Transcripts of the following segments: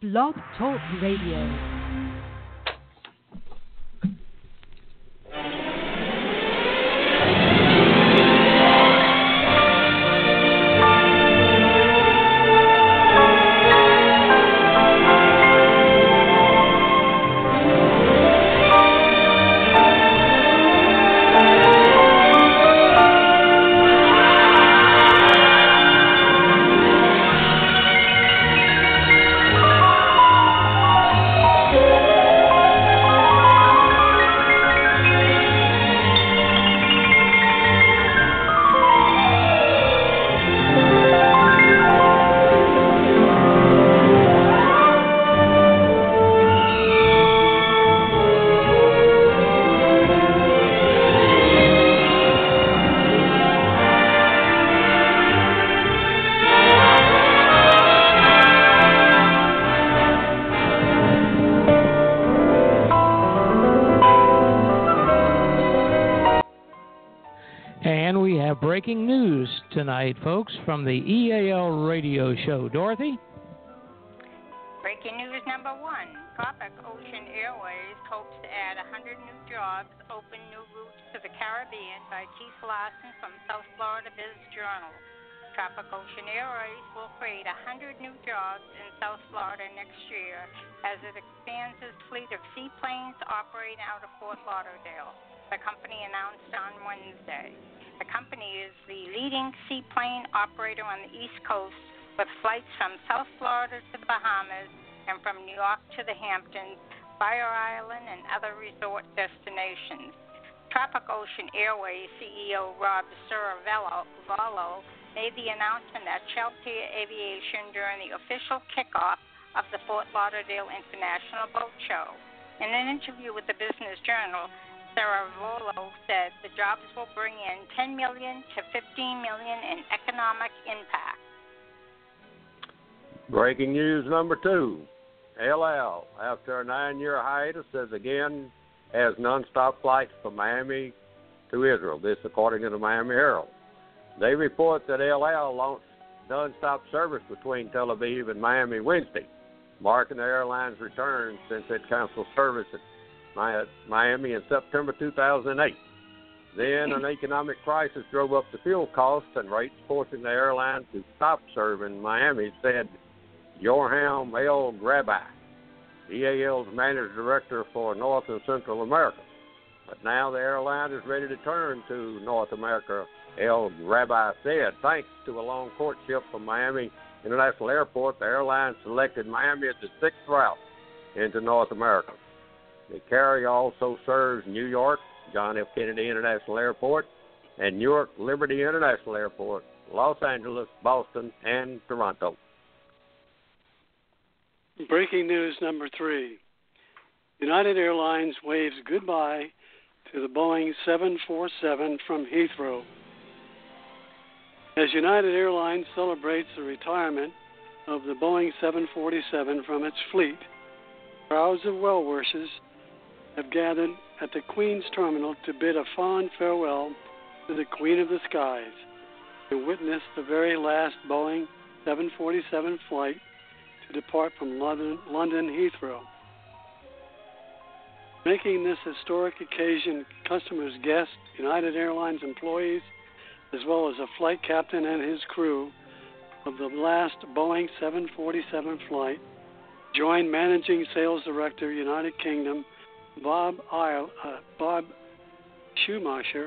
Blog Talk Radio. Breaking news tonight, folks, from the EAL radio show. Dorothy? Breaking news number one. Tropic Ocean Airways hopes to add 100 new jobs, open new routes to the Caribbean by Keith Larson from South Florida Biz Journal. Tropic Ocean Airways will create 100 new jobs in South Florida next year as it expands its fleet of seaplanes operating out of Fort Lauderdale, the company announced on Wednesday. The company is the leading seaplane operator on the East Coast with flights from South Florida to the Bahamas and from New York to the Hamptons, Fire Island, and other resort destinations. Tropic Ocean Airways CEO Rob Saravello made the announcement at Chelsea Aviation during the official kickoff of the Fort Lauderdale International Boat Show. In an interview with the Business Journal, Saravello said the jobs will bring in $10 million to $15 million in economic impact. Breaking news number two. El Al, after a 9-year hiatus, says again has nonstop flights from Miami to Israel. This according to the Miami Herald. They report that El Al launched nonstop service between Tel Aviv and Miami Wednesday, marking the airline's return since it canceled service at Miami in September 2008. Then an economic crisis drove up the fuel costs and rates, forcing the airline to stop serving Miami, said Yoram El Grabi, EAL's managing director for North and Central America. But now the airline is ready to turn to North America, El Grabi said. Thanks to a long courtship from Miami International Airport, the airline selected Miami as the sixth route into North America. The carrier also serves New York, John F. Kennedy International Airport, and Newark Liberty International Airport, Los Angeles, Boston, and Toronto. Breaking news number three. United Airlines waves goodbye to the Boeing 747 from Heathrow. As United Airlines celebrates the retirement of the Boeing 747 from its fleet, crowds of well-wishers have gathered at the Queen's Terminal to bid a fond farewell to the Queen of the Skies, to witness the very last Boeing 747 flight to depart from London Heathrow. Making this historic occasion, customers, guests, United Airlines employees, as well as a flight captain and his crew of the last Boeing 747 flight, joined Managing Sales Director, United Kingdom, Bob Schumacher,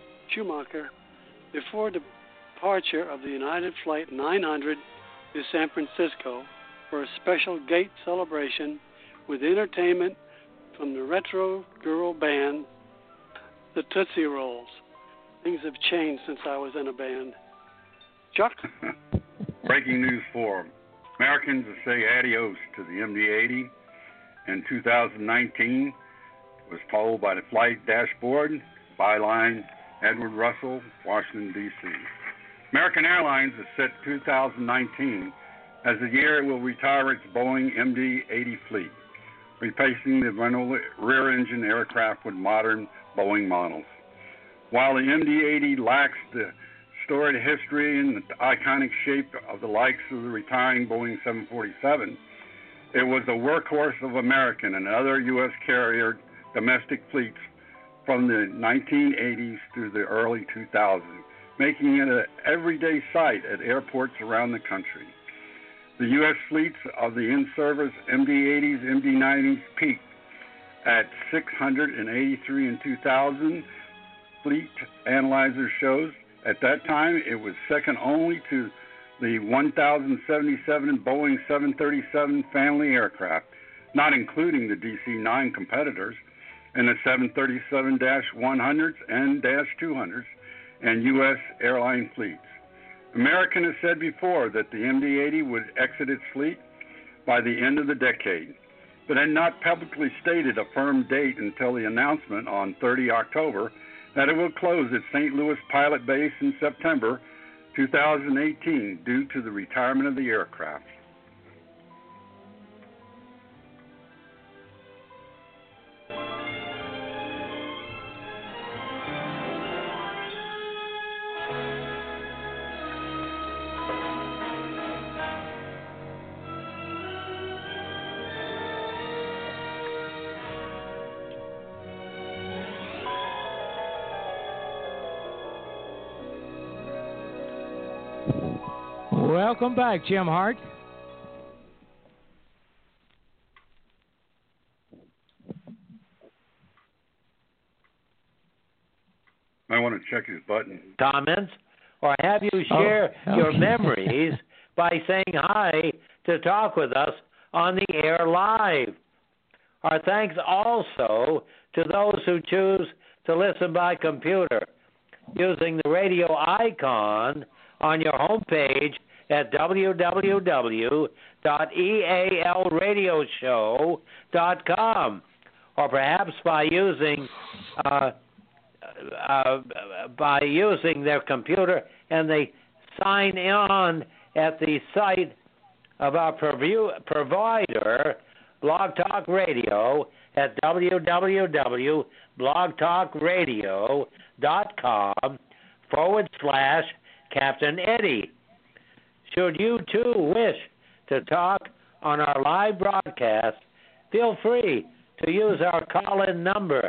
before departure of the United Flight 900 to San Francisco for a special gate celebration with entertainment from the retro girl band, the Tootsie Rolls. Things have changed since I was in a band. Chuck? Breaking news 4. Americans will say adios to the MD-80 in 2019 was told by the flight dashboard, byline Edward Russell, Washington, D.C. American Airlines has set 2019 as the year it will retire its Boeing MD-80 fleet, replacing the rear-engine aircraft with modern Boeing models. While the MD-80 lacks the storied history and the iconic shape of the likes of the retiring Boeing 747, It was a workhorse of American and other U.S. carrier domestic fleets from the 1980s through the early 2000s, making it an everyday sight at airports around the country. The U.S. fleets of the in-service MD-80s, MD-90s peaked at 683 in 2000. Fleet Analyzer shows at that time it was second only to the 1,077 Boeing 737 family aircraft, not including the DC-9 competitors, and the 737-100s and -200s and U.S. airline fleets. American has said before that the MD-80 would exit its fleet by the end of the decade, but had not publicly stated a firm date until the announcement on 30 October that it will close its St. Louis pilot base in September 2018 due to the retirement of the aircraft. Welcome back, Jim Hart. I want to check his button. Comments, or have you share your memories by saying hi to talk with us on the air live. Our thanks also to those who choose to listen by computer using the radio icon on your homepage at www.ealradioshow.com, or perhaps by using their computer, and they sign on at the site of our provider, Blog Talk Radio, at www.blogtalkradio.com/Captain Eddie. Should you too wish to talk on our live broadcast, feel free to use our call-in number,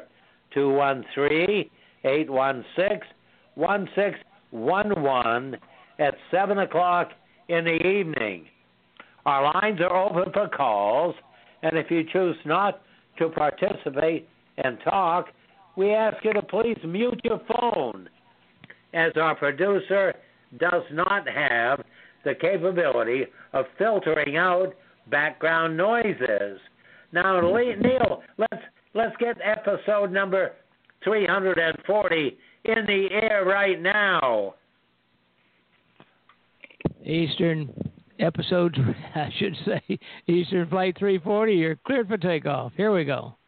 213-816-1611 at 7 o'clock in the evening. Our lines are open for calls, and if you choose not to participate and talk, we ask you to please mute your phone, as our producer does not have the capability of filtering out background noises. Now, Neil, let's get episode number 340 in the air right now. Eastern episodes, I should say, Eastern Flight 340, you're cleared for takeoff. Here we go.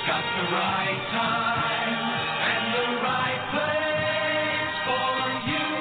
Right time and the right place for you.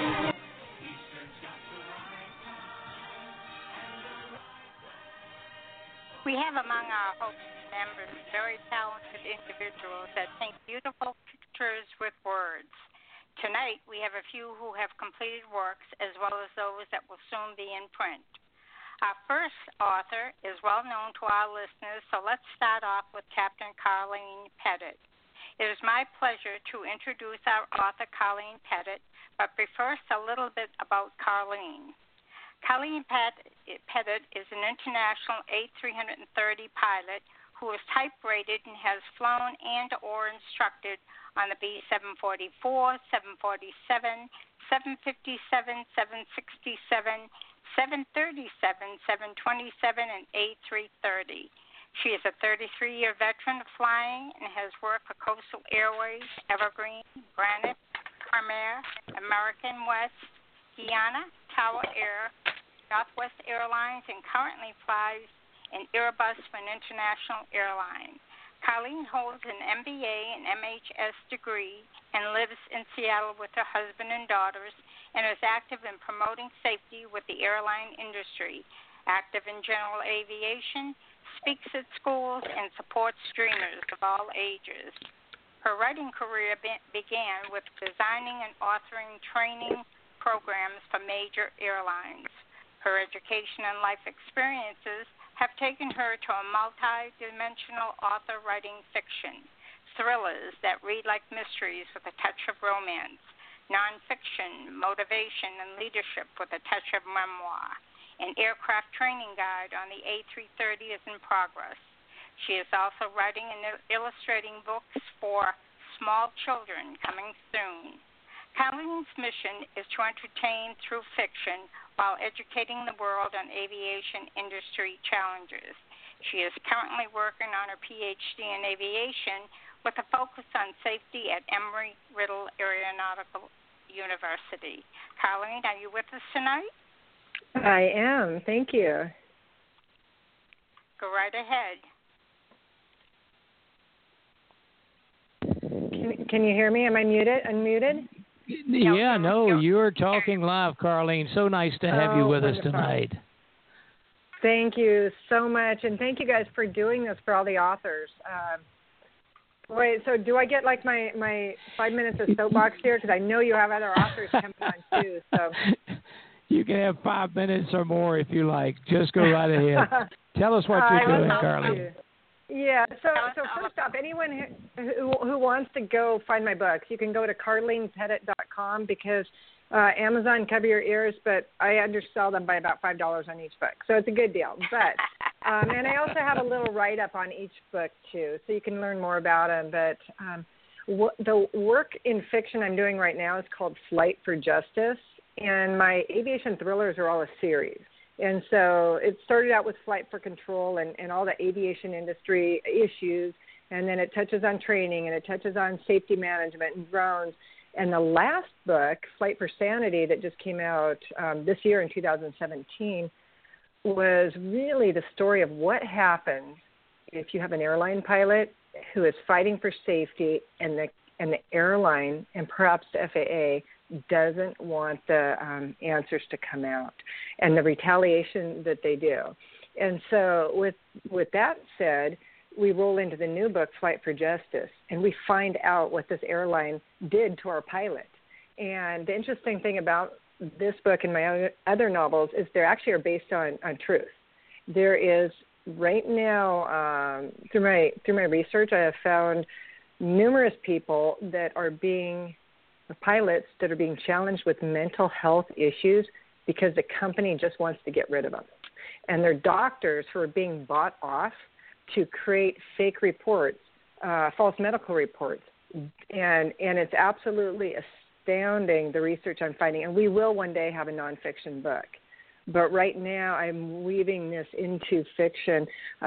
We have among our host members very talented individuals that paint beautiful pictures with words. Tonight, we have a few who have completed works as well as those that will soon be in print. Our first author is well known to our listeners, so let's start off with Captain Carleen Pettit. It is my pleasure to introduce our author, Carleen Pettit, but first a little bit about Carleen. Carleen Pettit is an international A330 pilot who is type-rated and has flown and or instructed on the B-744, 747, 757, 767, 737, 727, and A330. She is a 33-year veteran of flying and has worked for Coastal Airways, Evergreen, Granite, Premier, American West, Guyana, Tower Air, Northwest Airlines, and currently flies an Airbus for an international airline. Carleen holds an MBA and MHS degree and lives in Seattle with her husband and daughters and is active in promoting safety with the airline industry, active in general aviation, speaks at schools, and supports dreamers of all ages. Her writing career began with designing and authoring training programs for major airlines. Her education and life experiences have taken her to a multi-dimensional author writing fiction, thrillers that read like mysteries with a touch of romance, nonfiction, motivation, and leadership with a touch of memoir. An aircraft training guide on the A330 is in progress. She is also writing and illustrating books for small children coming soon. Carleen's mission is to entertain through fiction while educating the world on aviation industry challenges. She is currently working on her PhD in aviation with a focus on safety at Embry-Riddle Aeronautical University. Carleen, are you with us tonight? I am. Thank you. Go right ahead. Can you hear me? Am I unmuted? Yeah, no, you're talking live, Carleen. So nice to have you with us tonight. Thank you so much, and thank you guys for doing this for all the authors. Wait, so do I get like my 5 minutes of soapbox here? Because I know you have other authors coming on too. So you can have 5 minutes or more if you like. Just go right ahead. Tell us what you're doing, Carleen. Yeah, so first off, anyone who wants to go find my books, you can go to carleenpettit.com because Amazon cover your ears, but I undersell them by about $5 on each book. So it's a good deal. But and I also have a little write-up on each book, too, so you can learn more about them. But the work in fiction I'm doing right now is called Flight for Justice, and my aviation thrillers are all a series. And so it started out with Flight for Control and all the aviation industry issues, and then it touches on training, and it touches on safety management and drones. And the last book, Flight for Sanity, that just came out this year in 2017, was really the story of what happens if you have an airline pilot who is fighting for safety and the airline and perhaps the FAA doesn't want the answers to come out and the retaliation that they do. And so with that said, we roll into the new book, Flight for Justice, and we find out what this airline did to our pilot. And the interesting thing about this book and my other novels is they actually are based on truth. There is right now, through my research, I have found numerous people that are pilots that are being challenged with mental health issues because the company just wants to get rid of them. And they're doctors who are being bought off to create fake reports, false medical reports. And it's absolutely astounding, the research I'm finding. And we will one day have a nonfiction book. But right now I'm weaving this into fiction,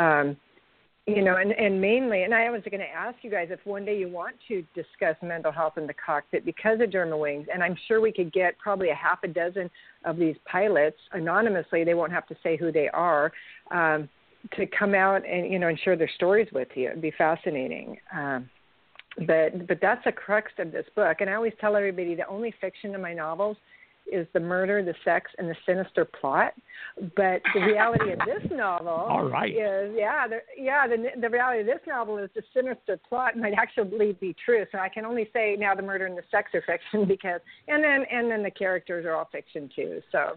and mainly, and I was going to ask you guys if one day you want to discuss mental health in the cockpit because of Dermawings, and I'm sure we could get probably a half a dozen of these pilots anonymously, they won't have to say who they are, to come out and, and share their stories with you. It'd be fascinating. But that's the crux of this book. And I always tell everybody the only fiction in my novels is the murder, the sex, and the sinister plot. But the reality of this novel All right. is, the reality of this novel is the sinister plot might actually be true. So I can only say now the murder and the sex are fiction and then the characters are all fiction too. So,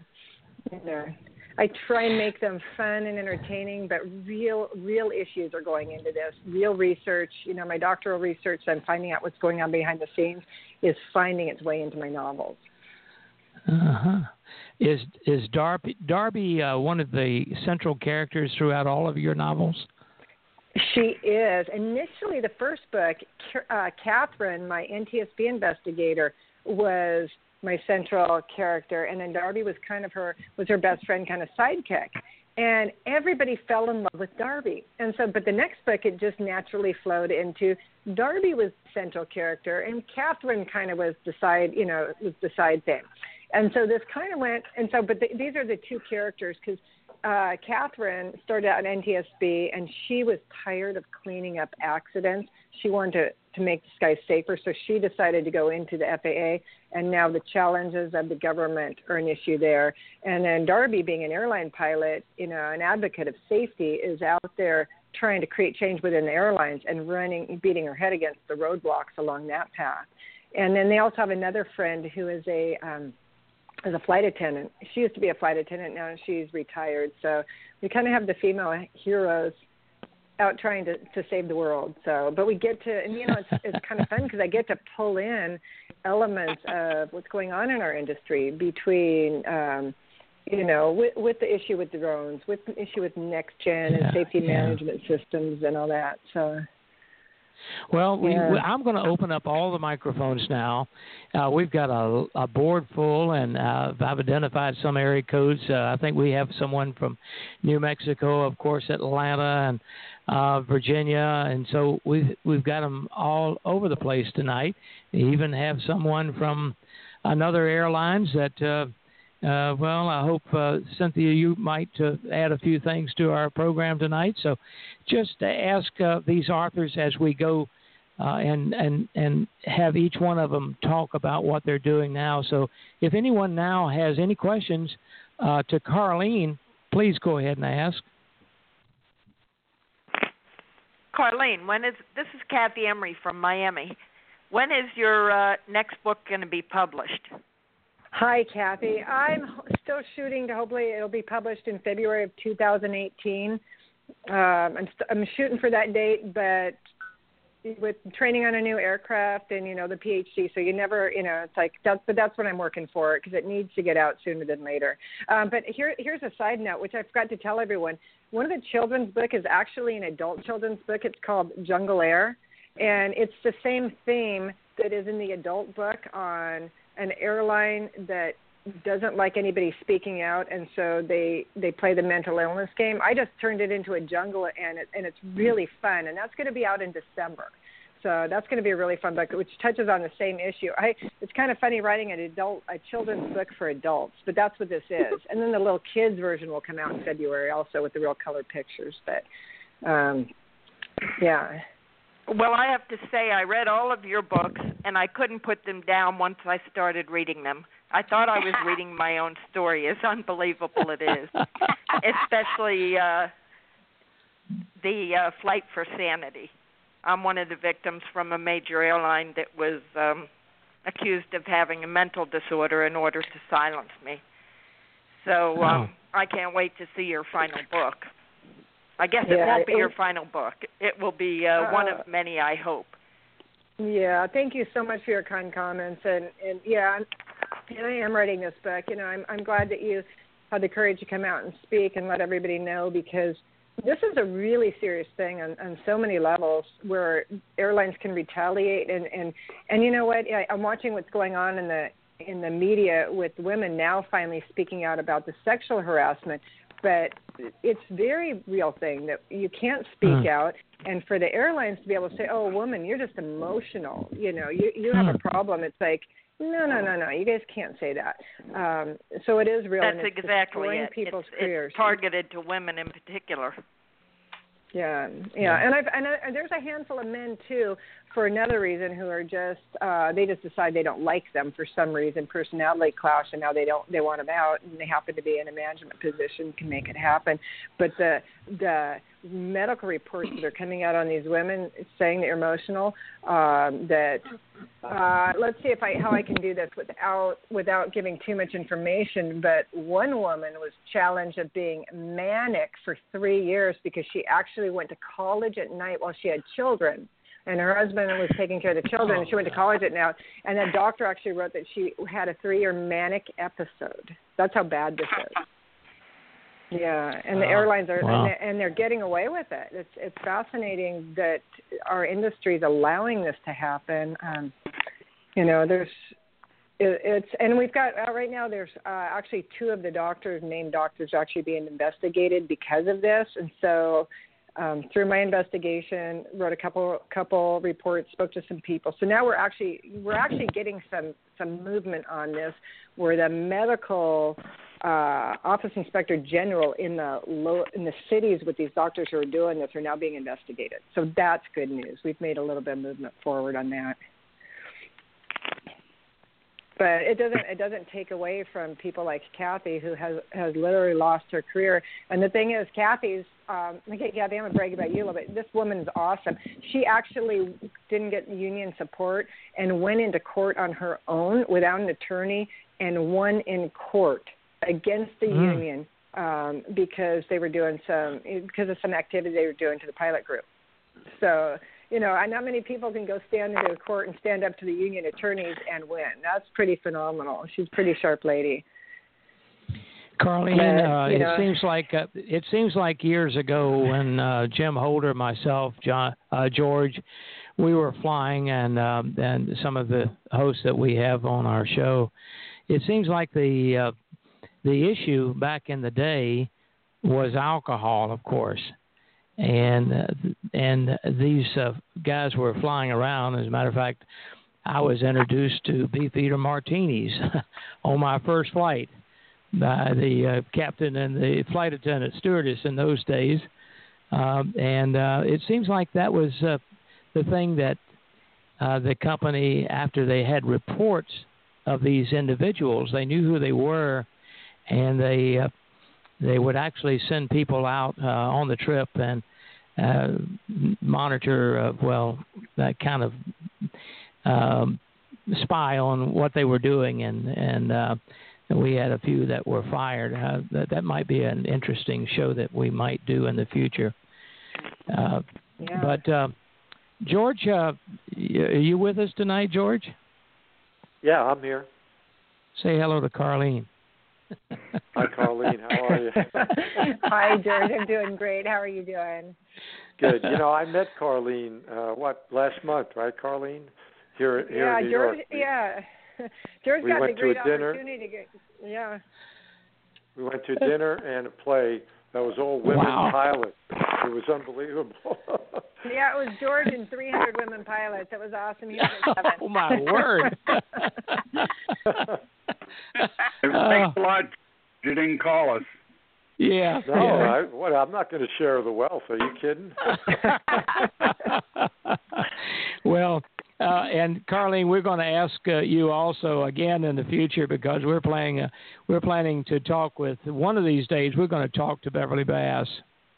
I try and make them fun and entertaining, but real issues are going into this. Real research, my doctoral research, I'm finding out what's going on behind the scenes, is finding its way into my novels. Uh-huh. Is Darby one of the central characters throughout all of your novels? She is. Initially, the first book, Catherine, my NTSB investigator, was my central character, and then Darby was her best friend, kind of sidekick. And everybody fell in love with Darby. And so, but the next book, it just naturally flowed into Darby was the central character, and Catherine kind of was the side thing. And so this kind of went, and so, but these are the two characters, because Catherine started out in NTSB, and she was tired of cleaning up accidents. She wanted to make the skies safer, so she decided to go into the FAA, and now the challenges of the government are an issue there. And then Darby, being an airline pilot, an advocate of safety, is out there trying to create change within the airlines and beating her head against the roadblocks along that path. And then they also have another friend who is a flight attendant. She used to be a flight attendant, now she's retired. So we kind of have the female heroes out trying to save the world. So, but we get to, and it's kind of fun because I get to pull in elements of what's going on in our industry between, with the issue with drones, with the issue with next gen and safety management systems and all that. So. Well, I'm going to open up all the microphones now. We've got a board full, and I've identified some area codes. I think we have someone from New Mexico, of course, Atlanta, and Virginia, and so we've got them all over the place tonight. We even have someone from another airlines that. I hope, Cynthia, you might add a few things to our program tonight. So just to ask these authors as we go and have each one of them talk about what they're doing now. So if anyone now has any questions to Carlene, please go ahead and ask. Carlene, this is Kathy Emery from Miami. When is your next book going to be published? Hi, Kathy. I'm still shooting to hopefully it'll be published in February of 2018. I'm shooting for that date, but with training on a new aircraft and, the PhD, so you never, it's like, that's what I'm working for, because it needs to get out sooner than later. But here's a side note, which I forgot to tell everyone. One of the children's book is actually an adult children's book. It's called Jungle Air, and it's the same theme that is in the adult book on an airline that doesn't like anybody speaking out, and so they play the mental illness game. I just turned it into a jungle, and it's really fun, and that's going to be out in December. So that's going to be a really fun book, which touches on the same issue. It's kind of funny writing a children's book for adults, but that's what this is. And then the little kids version will come out in February also with the real color pictures. But, yeah. Well, I have to say I read all of your books, and I couldn't put them down once I started reading them. I thought I was reading my own story, as unbelievable it is, especially the Flight for Sanity. I'm one of the victims from a major airline that was accused of having a mental disorder in order to silence me. So I can't wait to see your final book. I guess it won't be your final book. It will be one of many, I hope. Yeah, thank you so much for your kind comments. And I am writing this book. I'm glad that you had the courage to come out and speak and let everybody know, because this is a really serious thing on so many levels where airlines can retaliate. And you know what? I'm watching what's going on in the media with women now finally speaking out about the sexual harassment. But it's a very real thing that you can't speak out, and for the airlines to be able to say, "Oh, woman, you're just emotional. You have a problem." It's like, no, you guys can't say that. So it is real. That's and it's exactly it. People's careers. It's targeted to women in particular. Yeah. And there's a handful of men too, for another reason, who are just they just decide they don't like them for some reason, personality clash, and now they want them out, and they happen to be in a management position, can make it happen. But the medical reports that are coming out on these women saying they're emotional, that let's see how I can do this without giving too much information. But one woman was challenged of being manic for 3 years because she actually went to college at night while she had children. And her husband was taking care of the children, and she went to college at night. And the doctor actually wrote that she had a 3-year manic episode. That's how bad this is. Yeah, and the airlines are, and they're getting away with it. It's fascinating that our industry is allowing this to happen. And we've got right now. There's actually 2 of the named doctors actually being investigated because of this, and so. Through my investigation, wrote a couple reports, spoke to some people. So now we're actually getting some movement on this, where the medical office inspector general in the cities with these doctors who are doing this are now being investigated. So that's good news. We've made a little bit of movement forward on that. But it doesn't take away from people like Kathy, who has literally lost her career. And the thing is, Kathy, I'm going to brag about you a little bit. This woman is awesome. She actually didn't get union support and went into court on her own without an attorney and won in court against the union because they were doing because of some activity they were doing to the pilot group. So. Not many people can go stand into a court and stand up to the union attorneys and win. That's pretty phenomenal. She's a pretty sharp lady. Carlene, it seems like years ago when Jim Holder, myself, George, we were flying, and some of the hosts that we have on our show, it seems like the issue back in the day was alcohol, of course. And these guys were flying around. As a matter of fact, I was introduced to Beefeater martinis on my first flight by the captain and the flight attendant stewardess in those days. And it seems like that was the thing that the company, after they had reports of these individuals, they knew who they were, and they would actually send people out on the trip and monitor, that kind of spy on what they were doing. And we had a few that were fired. That might be an interesting show that we might do in the future. But, George, are you with us tonight, George? Yeah, I'm here. Say hello to Carlene. Hi, Carlene. How are you? Hi, George. I'm doing great. How are you doing? Good. I met Carlene, last month, right, Carlene? Here in New York. Yeah. George got the great opportunity to get, We went to dinner and a play that was all women pilots. It was unbelievable. Yeah, it was George and 300 women pilots. It was awesome. He was at 7. Oh, my word. Thanks a lot. You didn't call us. Yeah. No, I'm not going to share the wealth. Are you kidding? Well, and Carlene, we're going to ask you also again in the future, because we're planning to talk with one of these days. We're going to talk to Beverly Bass.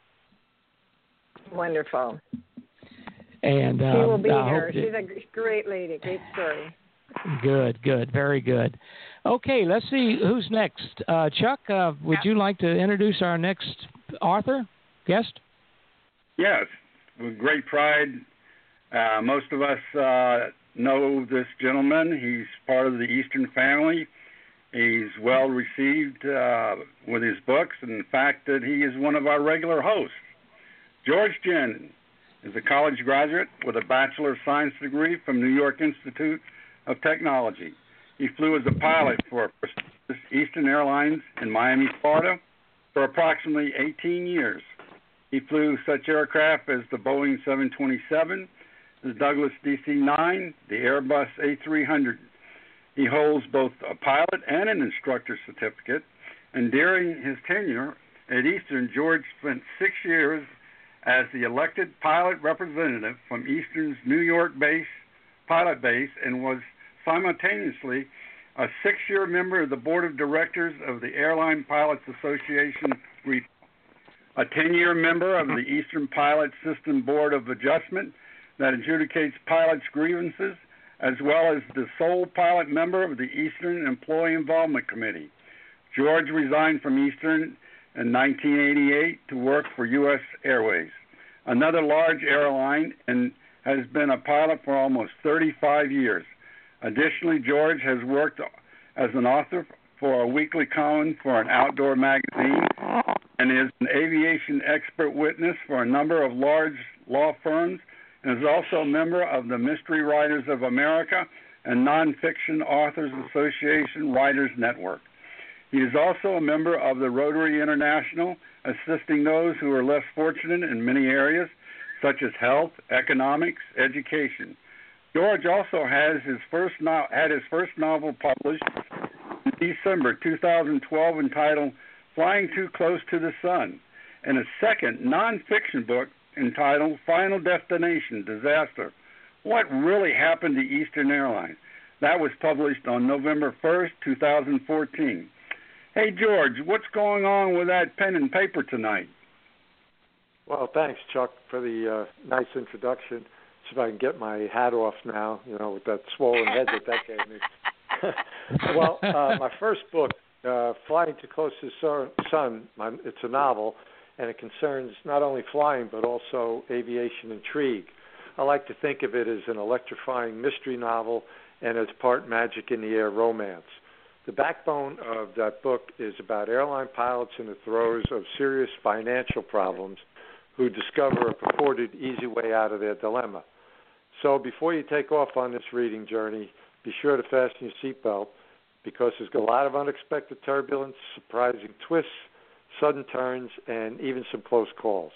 Wonderful. And she will be here. She's a great lady. Great story. Good, very good. Okay, let's see who's next. Chuck, would you like to introduce our next guest? Yes, with great pride. Most of us know this gentleman. He's part of the Eastern family. He's well received with his books, and the fact that he is one of our regular hosts. George Ginn is a college graduate with a Bachelor of Science degree from New York Institute of Technology. He flew as a pilot for Eastern Airlines in Miami, Florida, for approximately 18 years. He flew such aircraft as the Boeing 727, the Douglas DC-9, the Airbus A300. He holds both a pilot and an instructor certificate, and during his tenure at Eastern, George spent 6 years as the elected pilot representative from Eastern's New York-based pilot base and was simultaneously a 6-year member of the board of directors of the Airline Pilots Association, a 10-year member of the Eastern Pilot System Board of Adjustment that adjudicates pilots' grievances, as well as the sole pilot member of the Eastern Employee Involvement Committee. George resigned from Eastern in 1988 to work for U.S. Airways, another large airline, and has been a pilot for almost 35 years. Additionally, George has worked as an author for a weekly column for an outdoor magazine and is an aviation expert witness for a number of large law firms, and is also a member of the Mystery Writers of America and Nonfiction Authors Association Writers Network. He is also a member of the Rotary International, assisting those who are less fortunate in many areas, such as health, economics, education. George also had his first novel published in December 2012 entitled Flying Too Close to the Sun, and a second nonfiction book entitled Final Destination Disaster: What Really Happened to Eastern Airlines. That was published on November 1st, 2014. Hey, George, what's going on with that pen and paper tonight? Well, thanks, Chuck, for the nice introduction. See if I can get my hat off now, with that swollen head that gave me. Well, my first book, Flying Too Close to the Sun, it's a novel, and it concerns not only flying but also aviation intrigue. I like to think of it as an electrifying mystery novel and as part magic in the air romance. The backbone of that book is about airline pilots in the throes of serious financial problems who discover a purported easy way out of their dilemma. So before you take off on this reading journey, be sure to fasten your seatbelt, because there's a lot of unexpected turbulence, surprising twists, sudden turns, and even some close calls.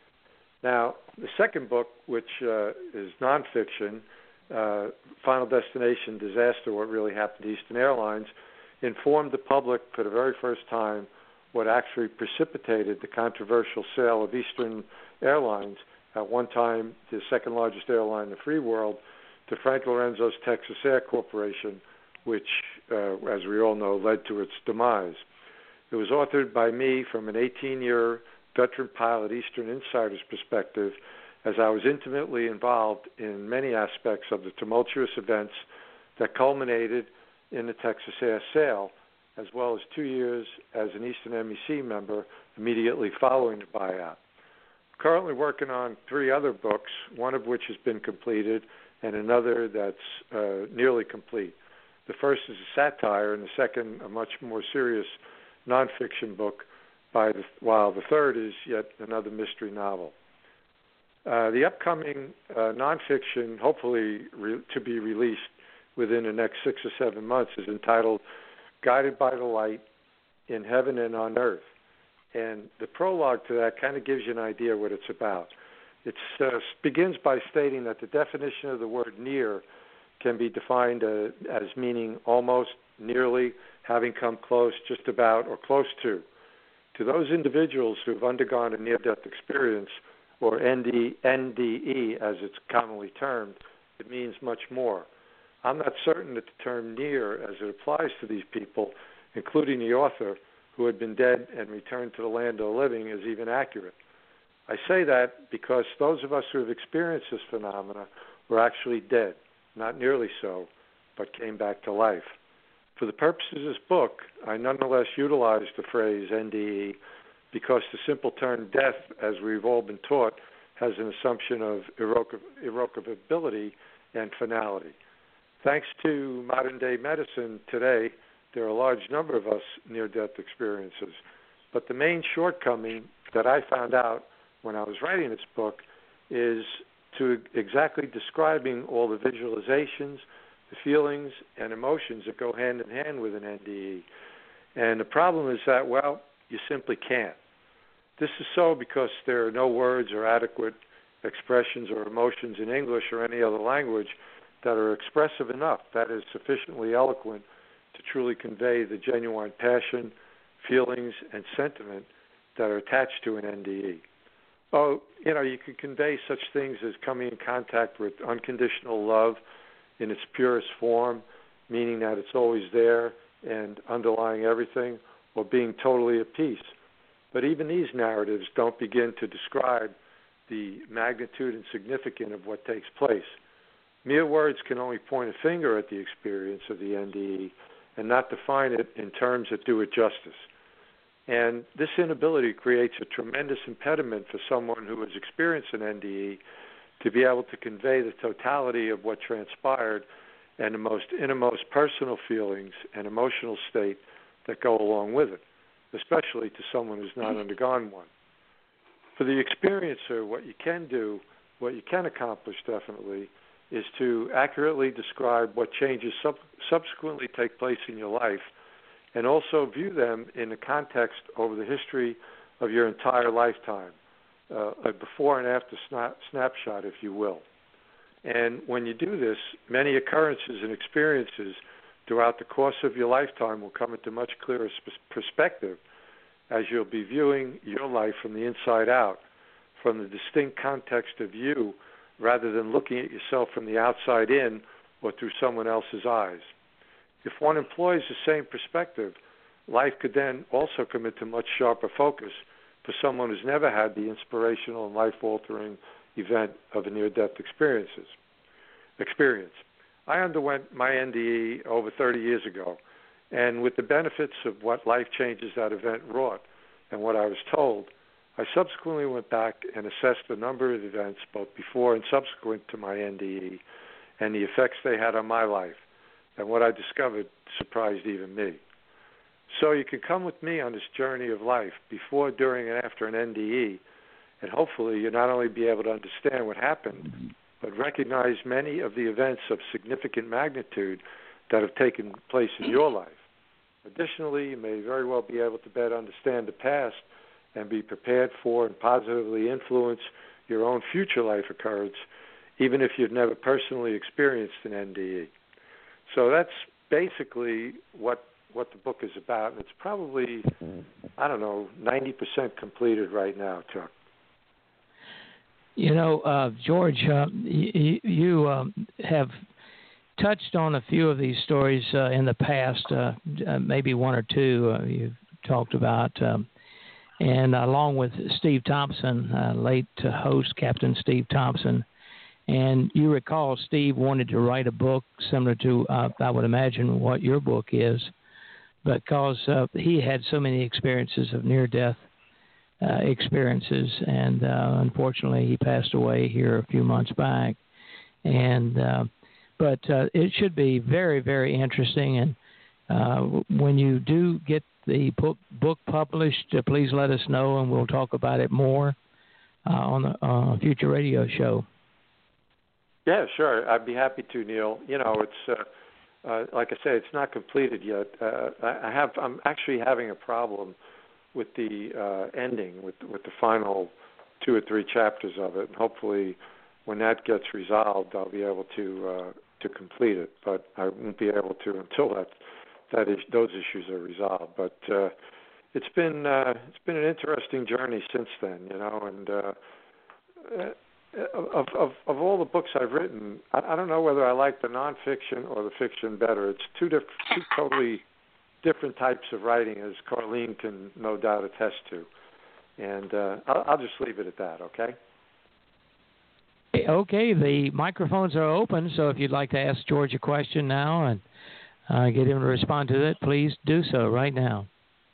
Now, the second book, which is nonfiction, Final Destination Disaster: What Really Happened to Eastern Airlines, informed the public for the very first time what actually precipitated the controversial sale of Eastern Airlines, at one time the second largest airline in the free world, to Frank Lorenzo's Texas Air Corporation, which, as we all know, led to its demise. It was authored by me from an 18-year veteran pilot Eastern insider's perspective, as I was intimately involved in many aspects of the tumultuous events that culminated in the Texas Air sale, as well as 2 years as an Eastern MEC member immediately following the buyout. I'm currently working on 3 other books, one of which has been completed and another that's nearly complete. The first is a satire, and the second a much more serious nonfiction book, while the third is yet another mystery novel. The upcoming nonfiction, hopefully to be released within the next 6 or 7 months, is entitled Guided by the Light in Heaven and on Earth. And the prologue to that kind of gives you an idea what it's about. It begins by stating that the definition of the word near can be defined as meaning almost, nearly, having come close, just about, or close to. To those individuals who have undergone a near-death experience, or NDE as it's commonly termed, it means much more. I'm not certain that the term near, as it applies to these people, including the author, who had been dead and returned to the land of the living, is even accurate. I say that because those of us who have experienced this phenomena were actually dead, not nearly so, but came back to life. For the purposes of this book, I nonetheless utilize the phrase NDE because the simple term death, as we've all been taught, has an assumption of irrevocability and finality. Thanks to modern-day medicine today, there are a large number of us near-death experiences. But the main shortcoming that I found out when I was writing this book is to exactly describing all the visualizations, the feelings, and emotions that go hand in hand with an NDE. And the problem is that, well, you simply can't. This is so because there are no words or adequate expressions or emotions in English or any other language that are expressive enough, that is sufficiently eloquent to truly convey the genuine passion, feelings, and sentiment that are attached to an NDE. Oh, you can convey such things as coming in contact with unconditional love in its purest form, meaning that it's always there and underlying everything, or being totally at peace. But even these narratives don't begin to describe the magnitude and significance of what takes place. Mere words can only point a finger at the experience of the NDE and not define it in terms that do it justice. And this inability creates a tremendous impediment for someone who has experienced an NDE to be able to convey the totality of what transpired and the most innermost personal feelings and emotional state that go along with it, especially to someone who's not undergone one. For the experiencer, what you can accomplish definitely, is to accurately describe what changes subsequently take place in your life, and also view them in the context over the history of your entire lifetime, a before and after snapshot, if you will. And when you do this, many occurrences and experiences throughout the course of your lifetime will come into much clearer perspective, as you'll be viewing your life from the inside out, from the distinct context of you, rather than looking at yourself from the outside in or through someone else's eyes. If one employs the same perspective, life could then also come into much sharper focus for someone who's never had the inspirational and life-altering event of a near-death experience. I underwent my NDE over 30 years ago, and with the benefits of what life changes that event wrought and what I was told, I subsequently went back and assessed a number of events both before and subsequent to my NDE and the effects they had on my life. And what I discovered surprised even me. So you can come with me on this journey of life before, during, and after an NDE, and hopefully you'll not only be able to understand what happened, but recognize many of the events of significant magnitude that have taken place in your life. Additionally, you may very well be able to better understand the past and be prepared for and positively influence your own future life occurrence, even if you've never personally experienced an NDE. So that's basically what the book is about, and it's probably, 90% completed right now, Chuck. George, you have touched on a few of these stories in the past, maybe one or two you've talked about, and along with Steve Thompson, late host Captain Steve Thompson. And you recall Steve wanted to write a book similar to, I would imagine, what your book is, because he had so many experiences of near-death experiences, and unfortunately he passed away here a few months back. And but it should be very, very interesting. And when you do get the book published, please let us know, and we'll talk about it more on a future radio show. Yeah, sure. I'd be happy to, Neil. It's like I say, it's not completed yet. I'm actually having a problem with the ending, with the final 2 or 3 chapters of it, and hopefully, when that gets resolved, I'll be able to complete it. But I won't be able to until those issues are resolved. But it's been an interesting journey since then, and. Of all the books I've written, I don't know whether I like the nonfiction or the fiction better. It's two totally different types of writing, as Carlene can no doubt attest to. And I'll just leave it at that, okay? Okay, the microphones are open, so if you'd like to ask George a question now and get him to respond to it, please do so right now.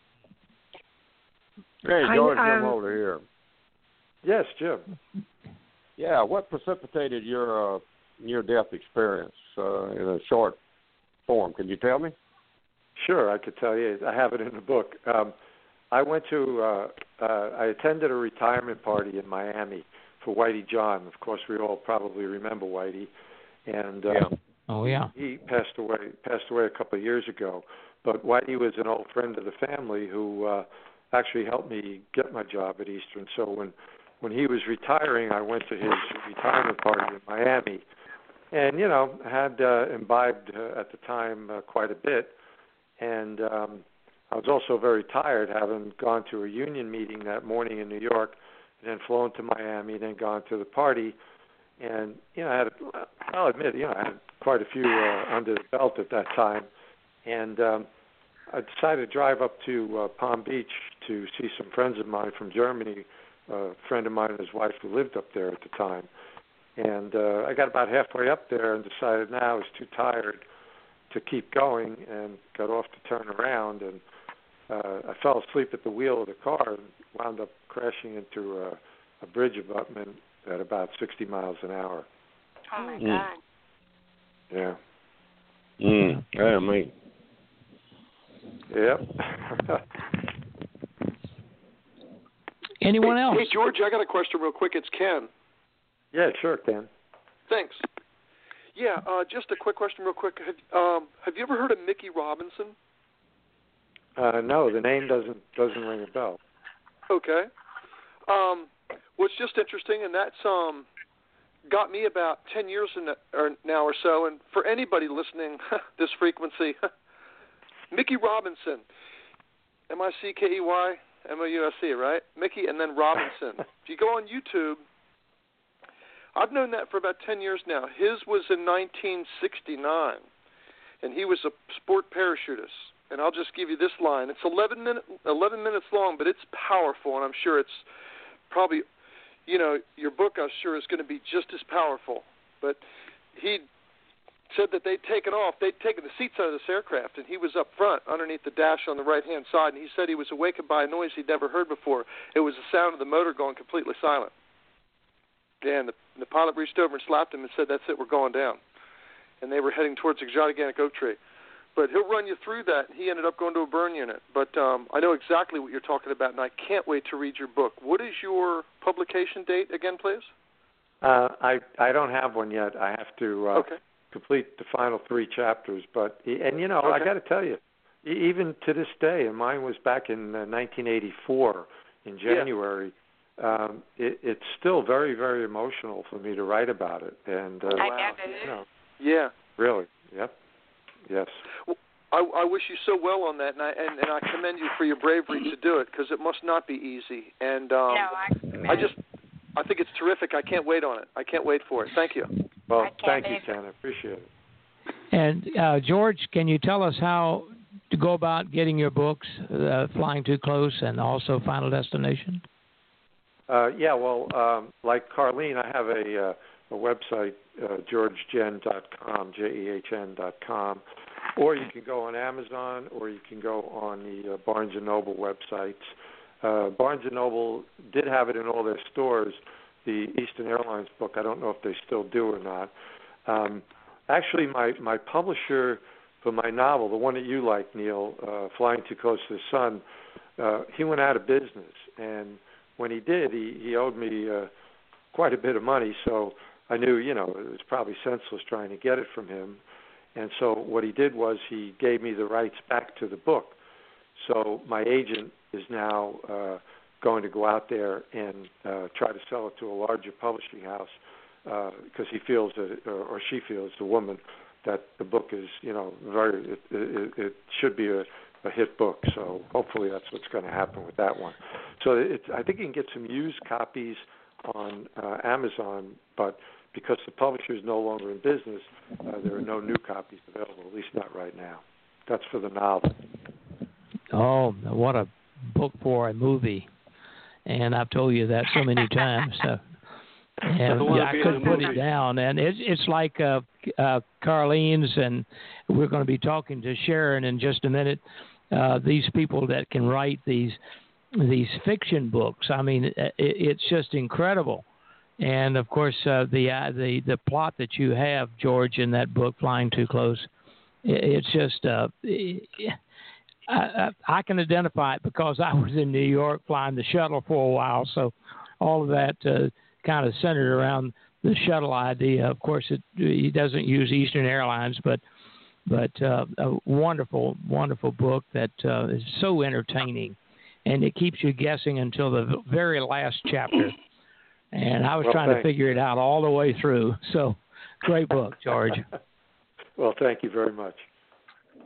Hey, George, Jim over here. Yes, Jim. Yeah, what precipitated your near-death experience in a short form? Can you tell me? Sure, I could tell you. I have it in the book. I attended a retirement party in Miami for Whitey John. Of course, we all probably remember Whitey. And he passed away a couple of years ago. But Whitey was an old friend of the family who actually helped me get my job at Eastern. So when he was retiring, I went to his retirement party in Miami, and had imbibed at the time quite a bit, and I was also very tired, having gone to a union meeting that morning in New York and then flown to Miami, and then gone to the party. And I'll admit, I had quite a few under the belt at that time, and I decided to drive up to Palm Beach to see some friends of mine from Germany, a friend of mine and his wife who lived up there at the time. And I got about halfway up there and decided I was too tired to keep going and got off to turn around. And I fell asleep at the wheel of the car and wound up crashing into a bridge abutment at about 60 miles an hour. Oh, my God. Yeah. Yeah, mate. Yep. Anyone else? Hey, George, I got a question real quick. It's Ken. Yeah, sure, Ken. Thanks. Yeah, just a quick question real quick. Have you ever heard of Mickey Robinson? No, the name doesn't ring a bell. Okay. Well, it's just interesting, and that's got me about 10 years now or so. And for anybody listening this frequency, Mickey Robinson, Mickey Mousc, right? Mickey and then Robinson. If you go on YouTube, I've known that for about 10 years now. His was in 1969, and he was a sport parachutist. And I'll just give you this line. It's 11 minutes long, but it's powerful, and I'm sure it's probably, your book, I'm sure, is going to be just as powerful. But he said that they'd taken the seats out of this aircraft, and he was up front underneath the dash on the right-hand side, and he said he was awakened by a noise he'd never heard before. It was the sound of the motor going completely silent. And the pilot reached over and slapped him and said, "That's it, we're going down." And they were heading towards a gigantic oak tree. But he'll run you through that. He ended up going to a burn unit. But I know exactly what you're talking about, and I can't wait to read your book. What is your publication date again, please? I don't have one yet. I have to complete the final 3 chapters. But I got to tell you, even to this day, and mine was back in 1984 in January. It's still very, very emotional for me to write about it. And I bet it is. Yeah. Really. Yep. Yes. Well, I wish you so well on that, and I commend you for your bravery to do it, because it must not be easy. And I think it's terrific. I can't wait on it. I can't wait for it. Thank you. Well, thank you, Ken. I appreciate it. And George, can you tell us how to go about getting your books, Flying Too Close and also Final Destination? Like Carlene, I have a website, georgejehn.com, JEHN.com, or you can go on Amazon, or you can go on the Barnes & Noble websites. Barnes & Noble did have it in all their stores, the Eastern Airlines book. I don't know if they still do or not. Actually, my publisher for my novel, the one that you like, Neil, Flying Too Close to the Sun, he went out of business. And when he did, he owed me quite a bit of money, so I knew, it was probably senseless trying to get it from him. And so what he did was he gave me the rights back to the book. So my agent is now going to go out there and try to sell it to a larger publishing house because he feels that, or she feels, the woman, that the book is, it should be a hit book. So hopefully that's what's going to happen with that one. So I think you can get some used copies on Amazon, but because the publisher is no longer in business, there are no new copies available, at least not right now. That's for the novel. Oh, what a book for a movie. And I've told you that so many times. And I couldn't put it down. And it's like Carlene's, and we're going to be talking to Sharon in just a minute, these people that can write these fiction books. I mean, it's just incredible. And of course, the plot that you have, George, in that book, Flying Too Close, it's just I can identify it because I was in New York flying the shuttle for a while. So all of that kind of centered around the shuttle idea. Of course, he doesn't use Eastern Airlines, but a wonderful, wonderful book that is so entertaining, and it keeps you guessing until the very last chapter. And I was trying to figure it out all the way through. So, great book, George. Well, thank you very much.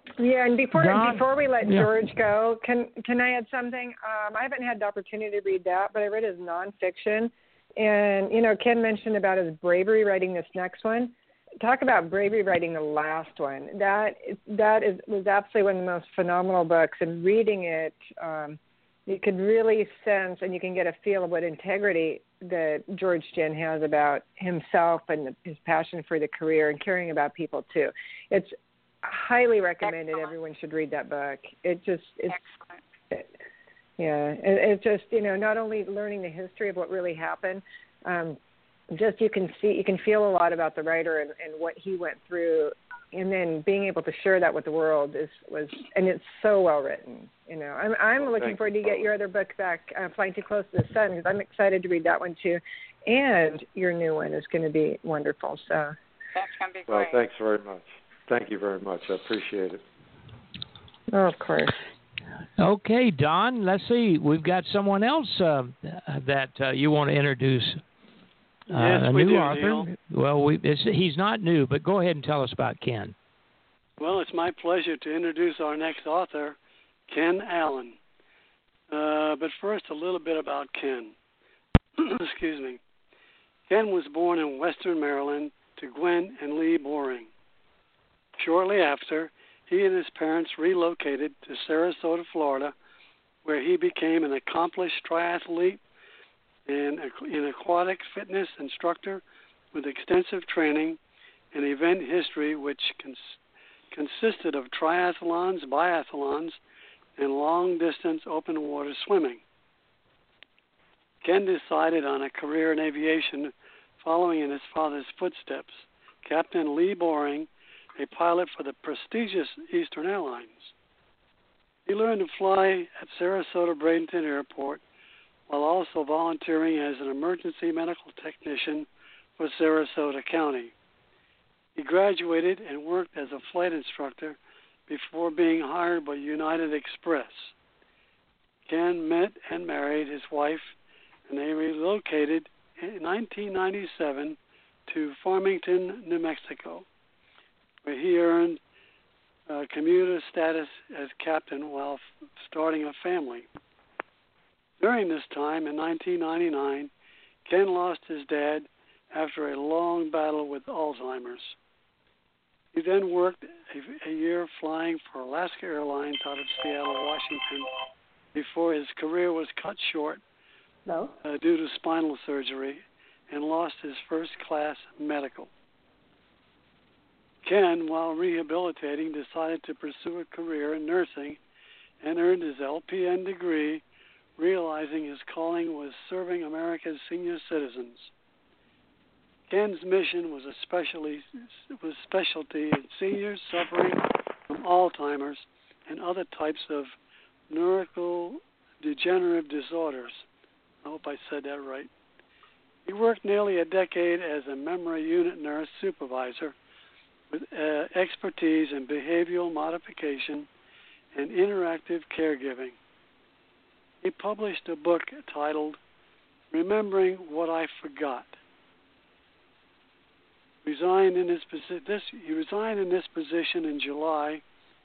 Yeah, and before we let yeah. George go, can I add something? I haven't had the opportunity to read that, but I read his nonfiction, and Ken mentioned about his bravery writing this next one. Talk about bravery writing the last one. That was absolutely one of the most phenomenal books, and reading it, you could really sense and you can get a feel of what integrity that George Ginn has about himself and his passion for the career and caring about people too. It's highly recommended. Excellent. Everyone should read that book. It's Excellent. it's just not only learning the history of what really happened, just you can feel a lot about the writer and what he went through, and then being able to share that with the world and it's so well written. I'm looking forward to get your other book back, Flying Too Close to the Sun, because I'm excited to read that one too, and your new one is going to be wonderful. So that's going to be great. Well, thanks very much. Thank you very much. I appreciate it. Oh, of course. Okay, Don, let's see. We've got someone else that you want to introduce. Yes, a we new do, author. Neil. Well, he's not new, but go ahead and tell us about Ken. Well, it's my pleasure to introduce our next author, Ken Allen. But first, a little bit about Ken. Excuse me. Ken was born in Western Maryland to Gwen and Lee Boring. Shortly after, he and his parents relocated to Sarasota, Florida, where he became an accomplished triathlete and an aquatic fitness instructor with extensive training and event history, which consisted of triathlons, biathlons, and long-distance open water swimming. Ken decided on a career in aviation following in his father's footsteps, Captain Lee Boring, a pilot for the prestigious Eastern Airlines. He learned to fly at Sarasota Bradenton Airport while also volunteering as an emergency medical technician for Sarasota County. He graduated and worked as a flight instructor before being hired by United Express. Ken met and married his wife, and they relocated in 1997 to Farmington, New Mexico, where he earned commuter status as captain while starting a family. During this time, in 1999, Ken lost his dad after a long battle with Alzheimer's. He then worked a year flying for Alaska Airlines out of Seattle, Washington, before his career was cut short due to spinal surgery and lost his first-class medical. Ken, while rehabilitating, decided to pursue a career in nursing and earned his LPN degree, realizing his calling was serving America's senior citizens. Ken's mission was specialty in seniors suffering from Alzheimer's and other types of neurodegenerative disorders. I hope I said that right. He worked nearly a decade as a memory unit nurse supervisor with expertise in behavioral modification and interactive caregiving. He published a book titled Remembering What I Forgot. He resigned in this position in July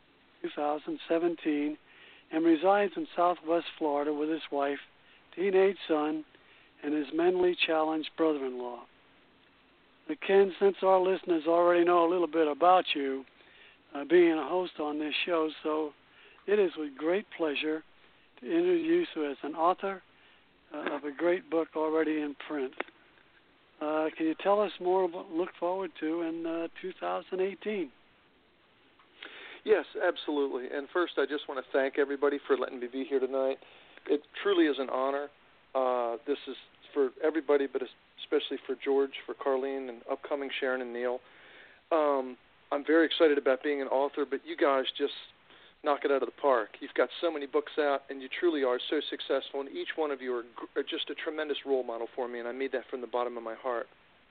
2017 and resides in Southwest Florida with his wife, teenage son, and his mentally challenged brother-in-law. Ken, since our listeners already know a little bit about you, being a host on this show, so it is with great pleasure to introduce you as an author of a great book already in print. Can you tell us more about what to look forward to in 2018? Yes, absolutely. And first, I just want to thank everybody for letting me be here tonight. It truly is an honor. This is for everybody, but especially for George, for Carlene, and upcoming Sharon and Neil. I'm very excited about being an author, but you guys just knock it out of the park. You've got so many books out, and you truly are so successful, and each one of you are just a tremendous role model for me, and I mean that from the bottom of my heart.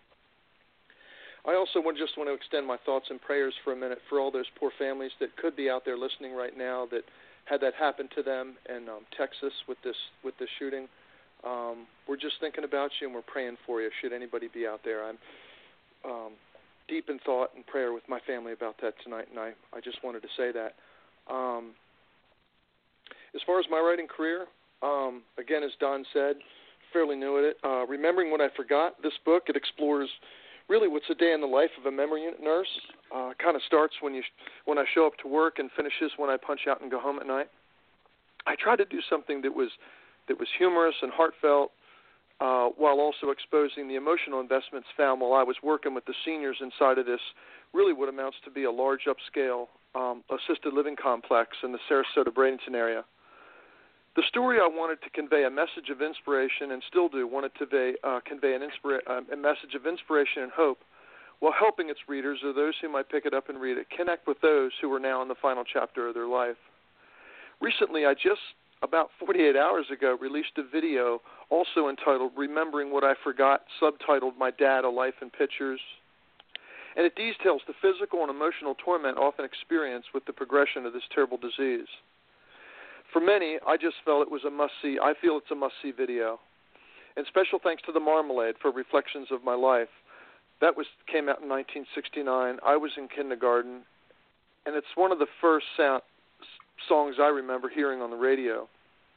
I also just want to extend my thoughts and prayers for a minute for all those poor families that could be out there listening right now that had that happen to them in Texas with this shooting. We're just thinking about you, and we're praying for you should anybody be out there. deep in thought and prayer with my family about that tonight, and I just wanted to say that. As far as my writing career, again, as Don said, fairly new at it. Remembering What I Forgot, this book, it explores really what's a day in the life of a memory unit nurse. Kind of starts when I show up to work and finishes when I punch out and go home at night. I tried to do something that was humorous and heartfelt, while also exposing the emotional investments found while I was working with the seniors inside of this, really what amounts to be a large upscale assisted living complex in the Sarasota-Bradenton area. The story, I wanted to convey a message of inspiration, and still do, wanted to convey a message of inspiration and hope, while helping its readers, or those who might pick it up and read it, connect with those who are now in the final chapter of their life. Recently, I just, about 48 hours ago, released a video also entitled Remembering What I Forgot, subtitled My Dad, A Life in Pictures. And it details the physical and emotional torment often experienced with the progression of this terrible disease. For many, I just felt it was a must-see. I feel it's a must-see video. And special thanks to The Marmalade for Reflections of My Life. That came out in 1969. I was in kindergarten, and it's one of the first songs I remember hearing on the radio.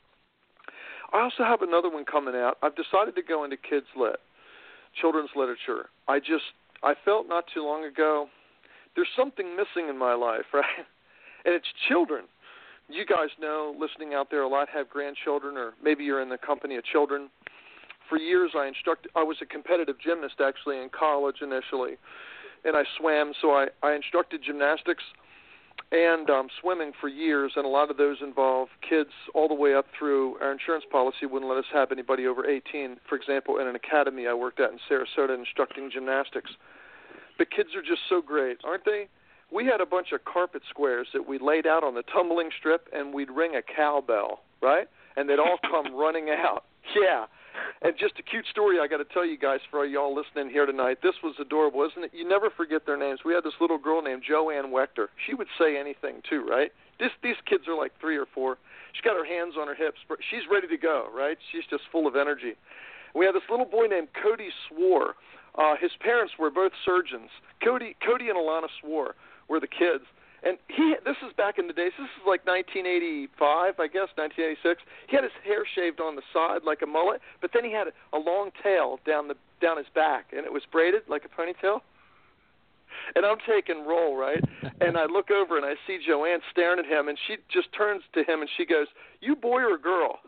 I also have another one coming out. I've decided to go into kids lit, children's literature. I felt not too long ago, there's something missing in my life, right? And it's children. You guys know, listening out there, a lot have grandchildren, or maybe you're in the company of children. For years, I was a competitive gymnast, actually, in college initially, and I swam, so I instructed gymnastics and swimming for years, and a lot of those involve kids all the way up through. Our insurance policy wouldn't let us have anybody over 18. For example, in an academy I worked at in Sarasota instructing gymnastics. But kids are just so great, aren't they? We had a bunch of carpet squares that we laid out on the tumbling strip, and we'd ring a cowbell, right? And they'd all come running out. Yeah. And just a cute story I got to tell you guys for y'all listening here tonight. This was adorable, isn't it? You never forget their names. We had this little girl named Joanne Wechter. She would say anything, too, right? These kids are like 3 or 4. She's got her hands on her hips. She's ready to go, right? She's just full of energy. We had this little boy named Cody Swore. His parents were both surgeons. Cody and Alana Swore were the kids. And this is back in the days. This is like 1985, I guess, 1986. He had his hair shaved on the side like a mullet, but then he had a long tail down his back, and it was braided like a ponytail. And I'm taking roll, right? And I look over and I see Joanne staring at him, and she just turns to him and she goes, "You boy or girl?"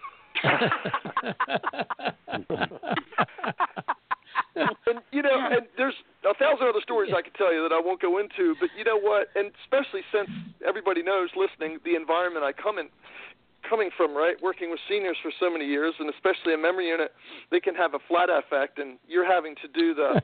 And, and there's 1,000 other stories I could tell you that I won't go into, but you know what? And especially since everybody knows, listening, the environment I coming from, right? Working with seniors for so many years, and especially a memory unit, they can have a flat effect, and you're having to do the,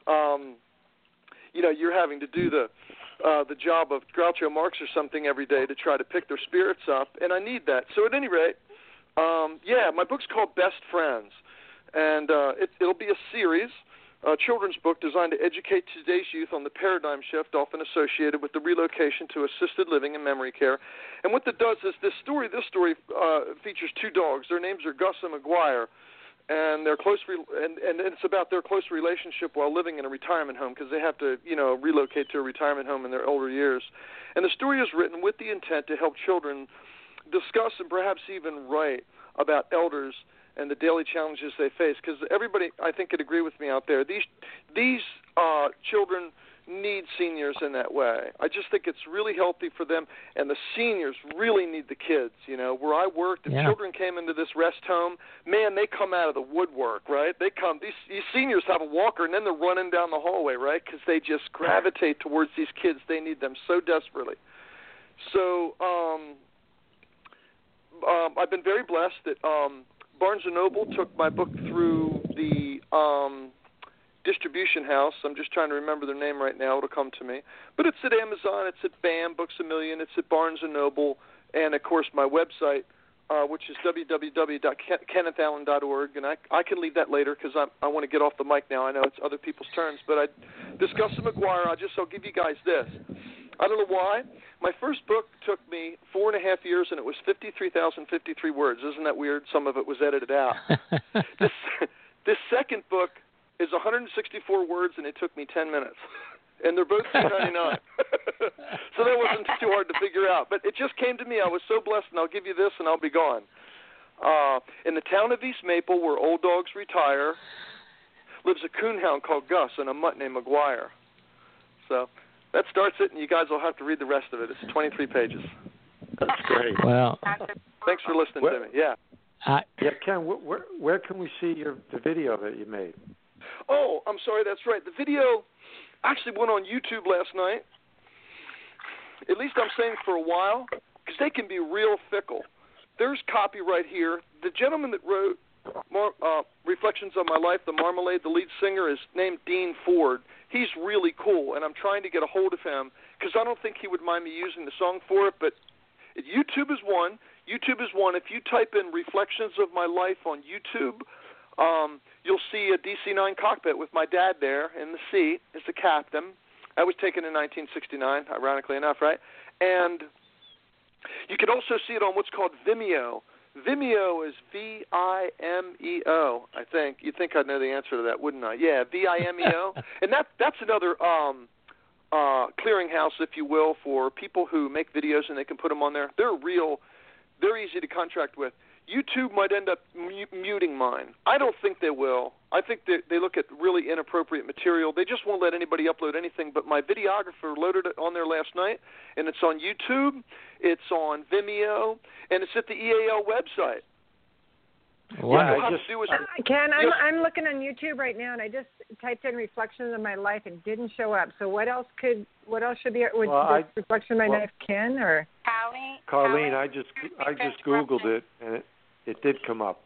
you're having to do the job of Groucho Marx or something every day to try to pick their spirits up, and I need that. So at any rate, my book's called Best Friends. And it'll be a series, a children's book designed to educate today's youth on the paradigm shift often associated with the relocation to assisted living and memory care. And what that does is this story features 2 dogs. Their names are Gus and McGuire, and they're and it's about their close relationship while living in a retirement home, because they have to, relocate to a retirement home in their older years. And the story is written with the intent to help children discuss and perhaps even write about elders and the daily challenges they face, because everybody, I think, could agree with me out there. These children need seniors in that way. I just think it's really healthy for them, and the seniors really need the kids. Where I worked, the children came into this rest home, man, they come out of the woodwork, right? These seniors have a walker, and then they're running down the hallway, right? Because they just gravitate towards these kids. They need them so desperately. So I've been very blessed that Barnes & Noble took my book through the distribution house. I'm just trying to remember their name right now. It'll come to me. But it's at Amazon. It's at BAM, Books A Million. It's at Barnes & Noble. And, of course, my website, which is www.kennethallen.org. And I can leave that later because I want to get off the mic now. I know it's other people's turns. But Gus and McGuire, I'll give you guys this. I don't know why. My first book took me 4.5 years, and it was 53,053 words. Isn't that weird? Some of it was edited out. This second book is 164 words, and it took me 10 minutes. And they're both $2.99. So that wasn't too hard to figure out. But it just came to me. I was so blessed, and I'll give you this, and I'll be gone. In the town of East Maple, where old dogs retire, lives a coonhound called Gus and a mutt named McGuire. So that starts it, and you guys will have to read the rest of it. It's 23 pages. That's great. Well, thanks for listening to me. Yeah. Yeah, Ken, where can we see the video that you made? Oh, I'm sorry, that's right. The video actually went on YouTube last night. At least I'm saying for a while, because they can be real fickle. There's copyright here. The gentleman that wrote Reflections of My Life, the Marmalade, the lead singer, is named Dean Ford. He's really cool, and I'm trying to get a hold of him because I don't think he would mind me using the song for it, but YouTube is one. YouTube is one. If you type in Reflections of My Life on YouTube, you'll see a DC-9 cockpit with my dad there in the seat as the captain. That was taken in 1969, ironically enough, right? And you can also see it on what's called Vimeo. Vimeo is V-I-M-E-O, I think. You'd think I'd know the answer to that, wouldn't I? Yeah, V-I-M-E-O. And that's another clearinghouse, if you will, for people who make videos and they can put them on there. They're easy to contract with. YouTube might end up muting mine. I don't think they will. I think they look at really inappropriate material. They just won't let anybody upload anything. But my videographer loaded it on there last night, and it's on YouTube, it's on Vimeo, and it's at the EAL website. Wow. Ken, I'm looking on YouTube right now, and I just typed in Reflections of My Life and didn't show up. So what else should be? Reflection of My Life, Ken, or Carlene? I just Googled it, and it did come up.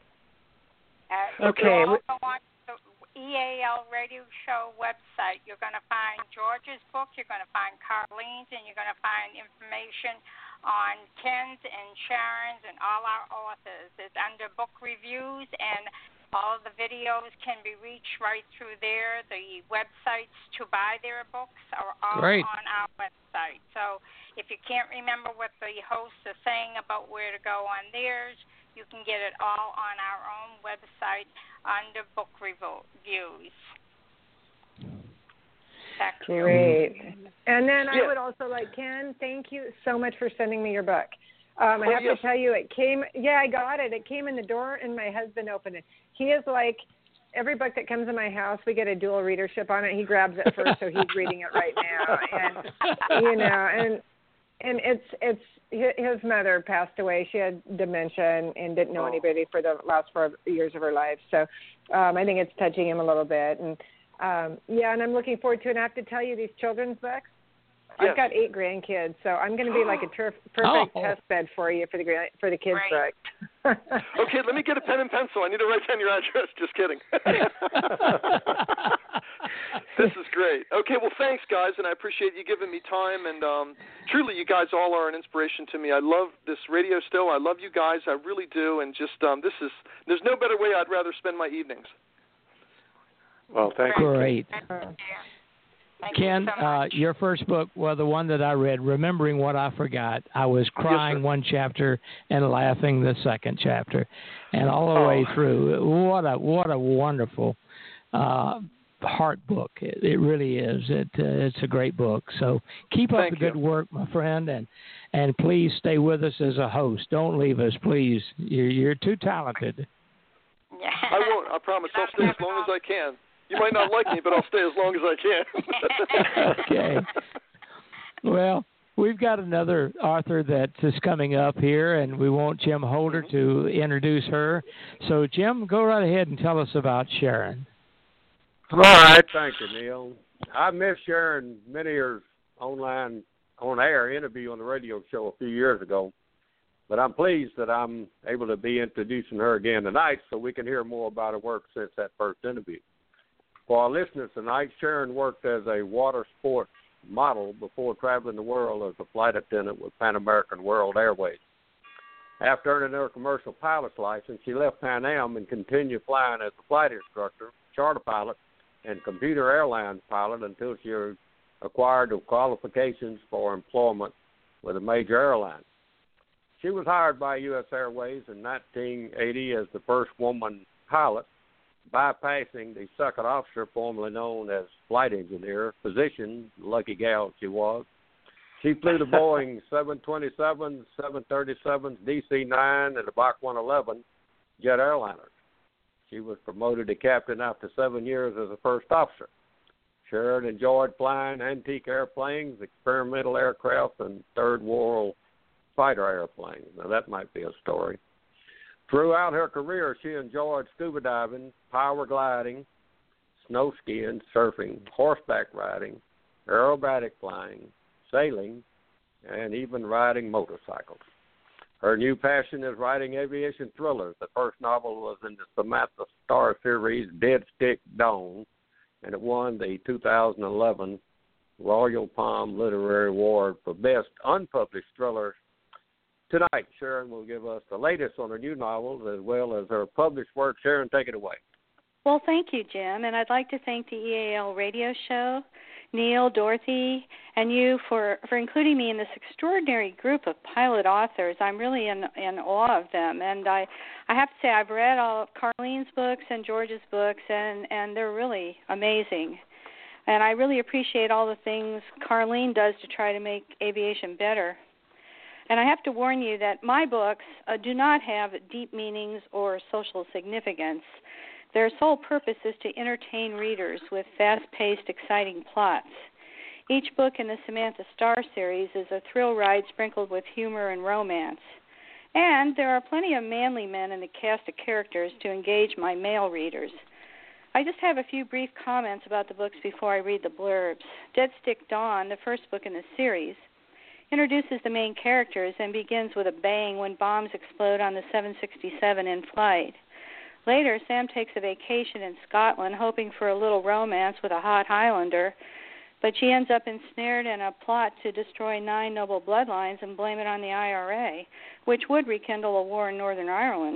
Okay. You also want the EAL Radio Show website. You're going to find George's book, you're going to find Carlene's, and you're going to find information on Ken's and Sharon's and all our authors. It's under book reviews, and all of the videos can be reached right through there. The websites to buy their books are all on our website. So if you can't remember what the hosts are saying about where to go on theirs, you can get it all on our own website under book reviews. Great. And then I would also Ken, thank you so much for sending me your book. I have to tell you, it came, I got it. It came in the door and my husband opened it. He is like, every book that comes in my house, we get a dual readership on it. He grabs it first, so he's reading it right now. And it's his mother passed away. She had dementia and didn't know anybody for the last 4 years of her life. So I think it's touching him a little bit. And and I'm looking forward to it. And I have to tell you, these children's books, I've got 8 grandkids, so I'm going to be like a perfect test bed for you for the kids' book. Okay, let me get a pen and pencil. I need to write down your address. Just kidding. This is great. Okay, well, thanks, guys, and I appreciate you giving me time. And truly, you guys all are an inspiration to me. I love this radio still. I love you guys. I really do. And just there's no better way I'd rather spend my evenings. Well, thank you. Great. Ken, your first book, the one that I read, Remembering What I Forgot, I was crying one chapter and laughing the second chapter, and all the way through. What a wonderful heart book. It really is. It's a great book. So keep up the good work, my friend, and please stay with us as a host. Don't leave us, please. You're too talented. I won't. I promise. I'll stay as long as I can. You might not like me, but I'll stay as long as I can. Okay. Well, we've got another author that is coming up here, and we want Jim Holder to introduce her. So, Jim, go right ahead and tell us about Sharon. All right. Thank you, Neil. I missed Sharon many years on-air interview on the radio show a few years ago, but I'm pleased that I'm able to be introducing her again tonight so we can hear more about her work since that first interview. For our listeners tonight, Sharon worked as a water sports model before traveling the world as a flight attendant with Pan American World Airways. After earning her commercial pilot's license, she left Pan Am and continued flying as a flight instructor, charter pilot, and computer airline pilot until she acquired the qualifications for employment with a major airline. She was hired by U.S. Airways in 1980 as the first woman pilot bypassing the second officer, formerly known as flight engineer, physician, lucky gal she was. She flew the Boeing 727, 737, DC-9, and the Bach 111 jet airliners. She was promoted to captain after 7 years as a first officer. Sharon enjoyed flying antique airplanes, experimental aircraft, and Third World fighter airplanes. Now, that might be a story. Throughout her career, she enjoyed scuba diving, power gliding, snow skiing, surfing, horseback riding, aerobatic flying, sailing, and even riding motorcycles. Her new passion is writing aviation thrillers. The first novel was in the Samantha Star series, Dead Stick Dawn, and it won the 2011 Royal Palm Literary Award for Best Unpublished Thriller. Tonight, Sharon will give us the latest on her new novels as well as her published work. Sharon, take it away. Well, thank you, Jim, and I'd like to thank the EAL radio show, Neil, Dorothy, and you for including me in this extraordinary group of pilot authors. I'm really in awe of them, and I have to say I've read all of Carlene's books and George's books, and they're really amazing. And I really appreciate all the things Carlene does to try to make aviation better. And I have to warn you that my books do not have deep meanings or social significance. Their sole purpose is to entertain readers with fast-paced, exciting plots. Each book in the Samantha Star series is a thrill ride sprinkled with humor and romance. And there are plenty of manly men in the cast of characters to engage my male readers. I just have a few brief comments about the books before I read the blurbs. Dead Stick Dawn, the first book in the series, introduces the main characters and begins with a bang when bombs explode on the 767 in flight. Later, Sam takes a vacation in Scotland, hoping for a little romance with a hot Highlander, but she ends up ensnared in a plot to destroy 9 noble bloodlines and blame it on the IRA, which would rekindle a war in Northern Ireland.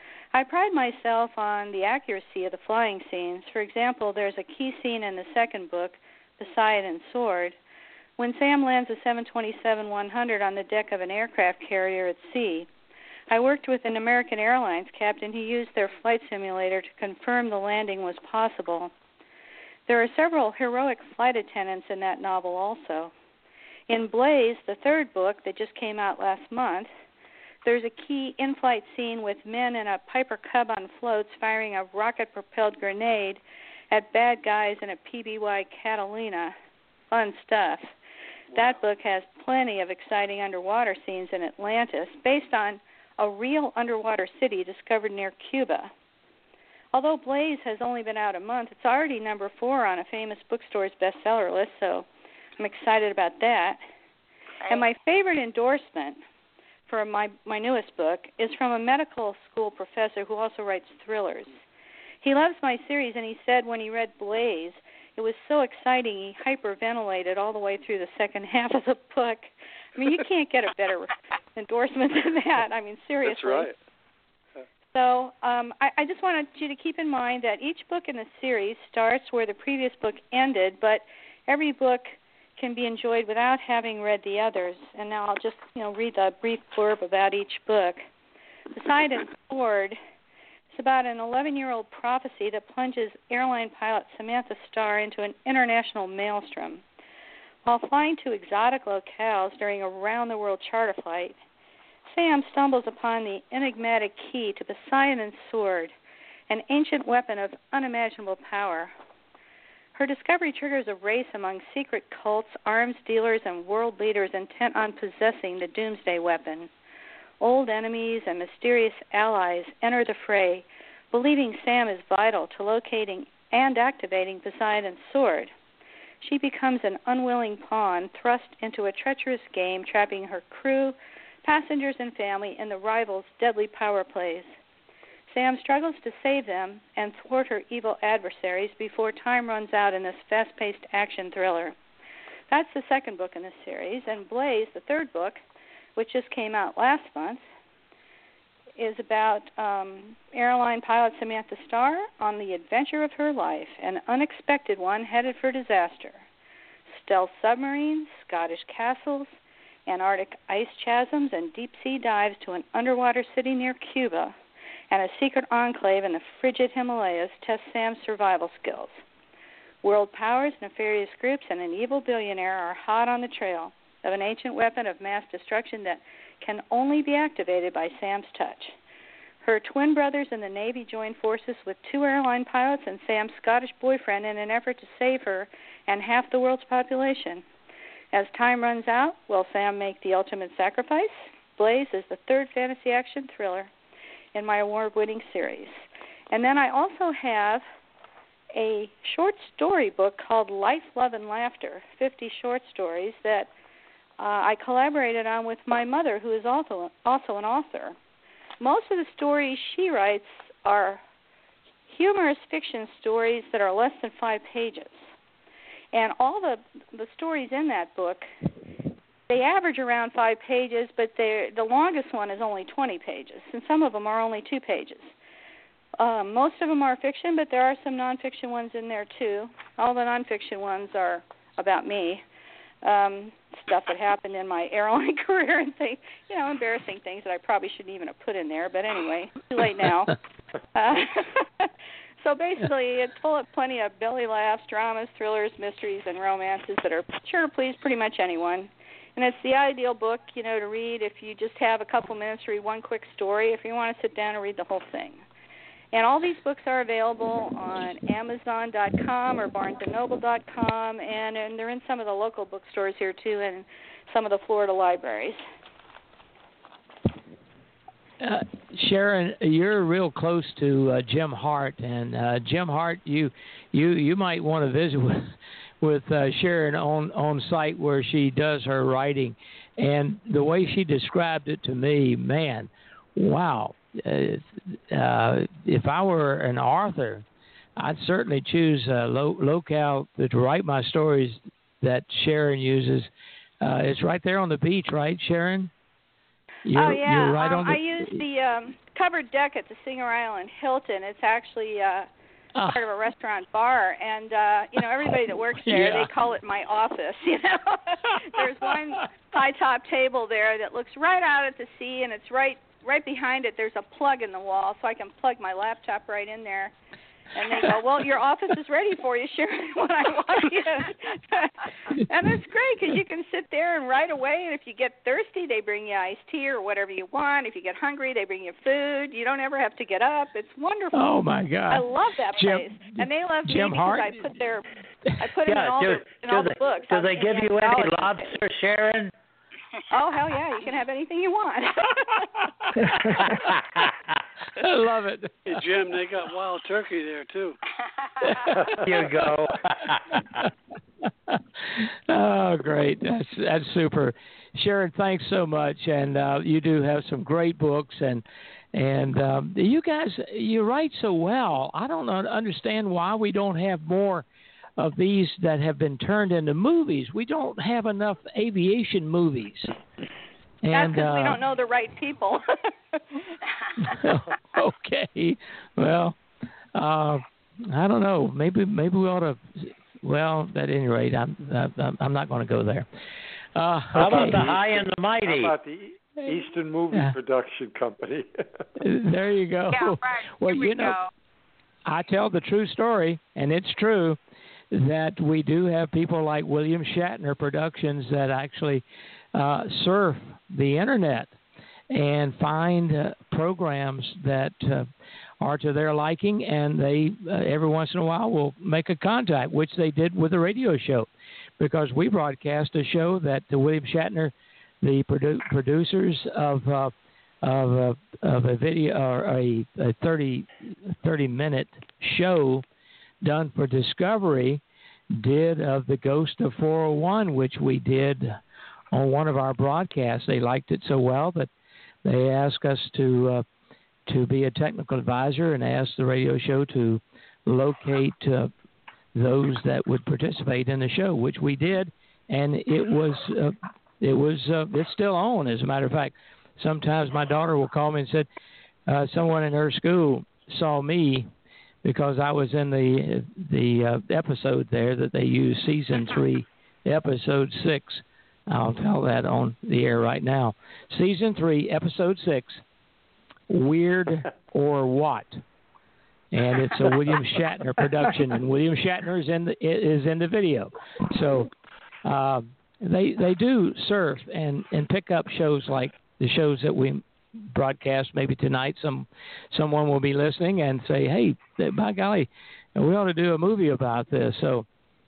I pride myself on the accuracy of the flying scenes. For example, there's a key scene in the second book, Poseidon's Sword, when Sam lands a 727-100 on the deck of an aircraft carrier at sea. I worked with an American Airlines captain who used their flight simulator to confirm the landing was possible. There are several heroic flight attendants in that novel also. In Blaze, the third book that just came out last month, there's a key in-flight scene with men in a Piper Cub on floats firing a rocket-propelled grenade at bad guys in a PBY Catalina. Fun stuff. That book has plenty of exciting underwater scenes in Atlantis based on a real underwater city discovered near Cuba. Although Blaze has only been out a month, it's already number 4 on a famous bookstore's bestseller list, so I'm excited about that. And my favorite endorsement for my newest book is from a medical school professor who also writes thrillers. He loves my series, and he said when he read Blaze, it was so exciting he hyperventilated all the way through the second half of the book. I mean, you can't get a better endorsement than that. I mean, seriously. That's right. So I just wanted you to keep in mind that each book in the series starts where the previous book ended, but every book can be enjoyed without having read the others. And now I'll just read the brief blurb about each book. Poseidon's Sword is about an 11-year-old prophecy that plunges airline pilot Samantha Star into an international maelstrom. While flying to exotic locales during a round-the-world charter flight, Sam stumbles upon the enigmatic key to Poseidon's Sword, an ancient weapon of unimaginable power. Her discovery triggers a race among secret cults, arms dealers, and world leaders intent on possessing the doomsday weapon. Old enemies and mysterious allies enter the fray, believing Sam is vital to locating and activating Poseidon's Sword. She becomes an unwilling pawn thrust into a treacherous game, trapping her crew, passengers, and family in the rival's deadly power plays. Sam struggles to save them and thwart her evil adversaries before time runs out in this fast-paced action thriller. That's the second book in the series, and Blaze, the third book, which just came out last month, is about airline pilot Samantha Star on the adventure of her life, an unexpected one headed for disaster. Stealth submarines, Scottish castles, Antarctic ice chasms, and deep-sea dives to an underwater city near Cuba, and a secret enclave in the frigid Himalayas tests Sam's survival skills. World powers, nefarious groups, and an evil billionaire are hot on the trail of an ancient weapon of mass destruction that can only be activated by Sam's touch. Her twin brothers in the Navy join forces with 2 airline pilots and Sam's Scottish boyfriend in an effort to save her and half the world's population. As time runs out, will Sam make the ultimate sacrifice? Blaze is the 3rd fantasy action thriller in my award-winning series. And then I also have a short story book called Life, Love, and Laughter, 50 short stories that I collaborated on with my mother, who is also an author. Most of the stories she writes are humorous fiction stories that are less than 5 pages. And all the stories in that book, they average around 5 pages, but the longest one is only 20 pages, and some of them are only 2 pages. Most of them are fiction, but there are some nonfiction ones in there, too. All the nonfiction ones are about me, stuff that happened in my airline career and things, embarrassing things that I probably shouldn't even have put in there. But anyway, too late now. So basically, it's full of plenty of belly laughs, dramas, thrillers, mysteries, and romances that are sure to please pretty much anyone. And it's the ideal book, to read if you just have a couple minutes to read one quick story, if you want to sit down and read the whole thing. And all these books are available on Amazon.com or BarnesandNoble.com, and they're in some of the local bookstores here, too, and some of the Florida libraries. Sharon, you're real close to Jim Hart, and Jim Hart, you might want to visit with Sharon on site where she does her writing, and the way she described it to me, man, wow! If I were an author, I'd certainly choose a locale to write my stories that Sharon uses. It's right there on the beach, right, Sharon? You're right on the... I use the covered deck at the Singer Island Hilton. It's actually part of a restaurant bar, and everybody that works there, they call it my office. There's one high top table there that looks right out at the sea, and it's right behind it. There's a plug in the wall, so I can plug my laptop right in there. And they go, well, your office is ready for you, Sharon, when I want you. And it's great because you can sit there and write away. And if you get thirsty, they bring you iced tea or whatever you want. If you get hungry, they bring you food. You don't ever have to get up. It's wonderful. Oh, my God. I love that place. And they love Jim me Hart? because I put it in all the books. Do they give you any lobster, Sharon? Oh, hell yeah. You can have anything you want. I love it. Hey, Jim, they got wild turkey there, too. Here you go. Oh, great. That's super. Sharon, thanks so much. And you do have some great books. And you guys, you write so well. I don't understand why we don't have more of these that have been turned into movies. We don't have enough aviation movies. That's because we don't know the right people. Okay. Well, I don't know. Maybe we ought to. Well, at any rate, I'm not going to go there. How about the High and the Mighty? How about the Eastern Movie Production Company? There you go. Yeah, right. Well, Here we go. I tell the true story, and it's true, that we do have people like William Shatner Productions that actually surf the internet and find programs that are to their liking, and they every once in a while will make a contact, which they did with the radio show, because we broadcast a show that William Shatner, the producers of a video or a 30-minute show done for Discovery, did of the Ghost of 401, which we did on one of our broadcasts. They liked it so well that they asked us to be a technical advisor and asked the radio show to locate those that would participate in the show, which we did, and it's still on. As a matter of fact, sometimes my daughter will call me and said someone in her school saw me because I was in the episode there that they used, season 3, episode 6. I'll tell that on the air right now. Season 3, episode 6, Weird or What? And it's a William Shatner production, and William Shatner is in the video. So they do surf and pick up shows like the shows that we broadcast. Maybe tonight someone will be listening and say, "Hey, by golly, we ought to do a movie about this." So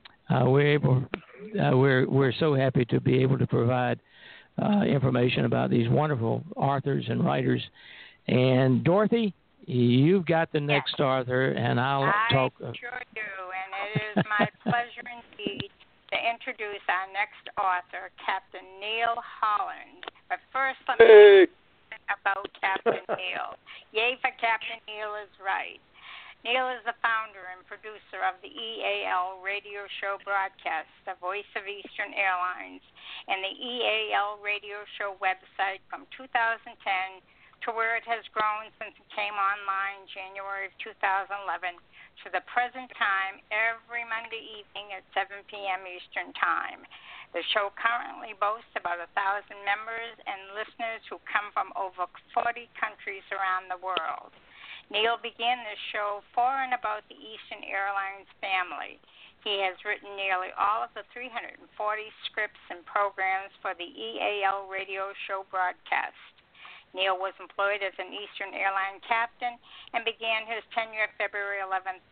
we're so happy to be able to provide information about these wonderful authors and writers. And Dorothy, you've got the next author, and I'll talk. I sure do, and it is my pleasure indeed to introduce our next author, Captain Neil Holland. But first, let me say about Captain Neil. Yay for Captain Neil is right. Neil is the founder and producer of the EAL radio show broadcast, The Voice of Eastern Airlines, and the EAL radio show website from 2010 to where it has grown since it came online January of 2011 to the present time every Monday evening at 7 p.m. Eastern Time. The show currently boasts about 1,000 members and listeners who come from over 40 countries around the world. Neil began this show for and about the Eastern Airlines family. He has written nearly all of the 340 scripts and programs for the EAL radio show broadcast. Neil was employed as an Eastern Airline captain and began his tenure February 11,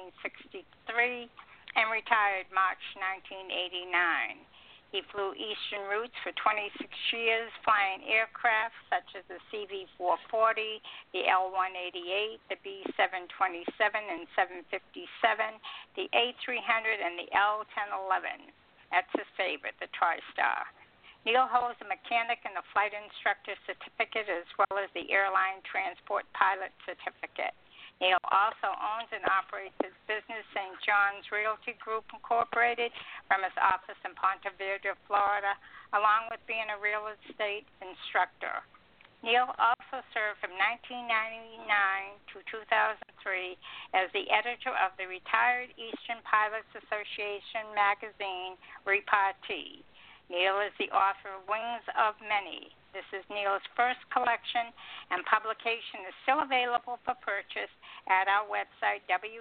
1963, and retired March 1989. He flew Eastern routes for 26 years, flying aircraft such as the CV-440, the L-188, the B-727 and 757, the A-300, and the L-1011. That's his favorite, the TriStar. Neil holds a mechanic and a flight instructor certificate as well as the airline transport pilot certificate. Neil also owns and operates his business, St. John's Realty Group, Incorporated, from his office in Ponte Vedra, Florida, along with being a real estate instructor. Neil also served from 1999 to 2003 as the editor of the retired Eastern Pilots Association magazine, Repartee. Neil is the author of Wings of Many. This is Neil's first collection, and publication is still available for purchase at our website,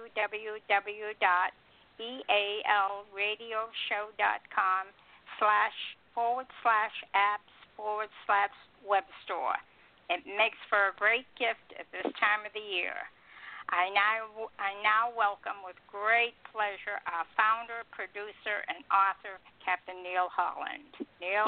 www.ealradioshow.com//apps/web store. It makes for a great gift at this time of the year. I now welcome with great pleasure our founder, producer, and author, Captain Neil Holland. Neil?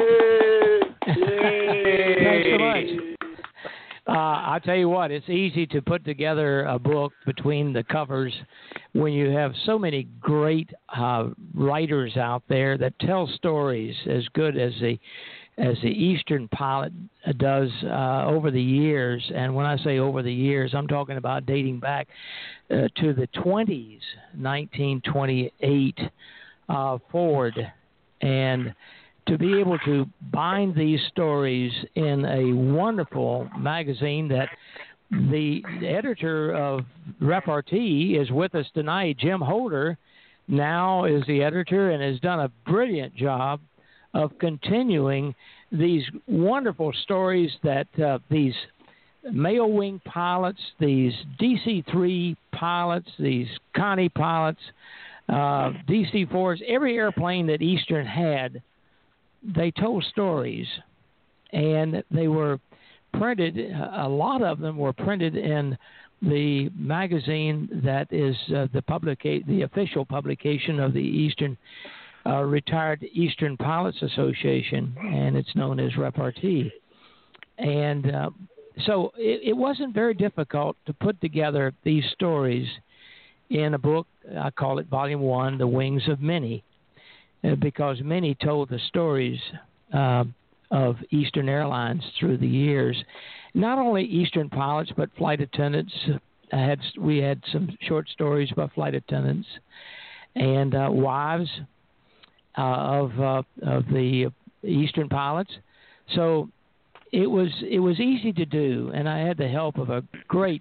Yay! Thanks so much. I'll tell you what, it's easy to put together a book between the covers when you have so many great writers out there that tell stories as good as the Eastern Pilot does over the years. And when I say over the years, I'm talking about dating back to the 20s, 1928 forward. And to be able to bind these stories in a wonderful magazine that the editor of Repartee is with us tonight, Jim Holder, now is the editor and has done a brilliant job of continuing these wonderful stories that these male wing pilots, these DC-3 pilots, these Connie pilots, DC-4s, every airplane that Eastern had, they told stories, and they were printed. A lot of them were printed in the magazine that is the official publication of the Eastern retired Eastern Pilots Association, and it's known as Repartee. And so it wasn't very difficult to put together these stories in a book. I call it Volume 1, The Wings of Many, because many told the stories of Eastern Airlines through the years. Not only Eastern pilots, but flight attendants. We had some short stories about flight attendants and wives of the Eastern pilots. So it was easy to do, and I had the help of a great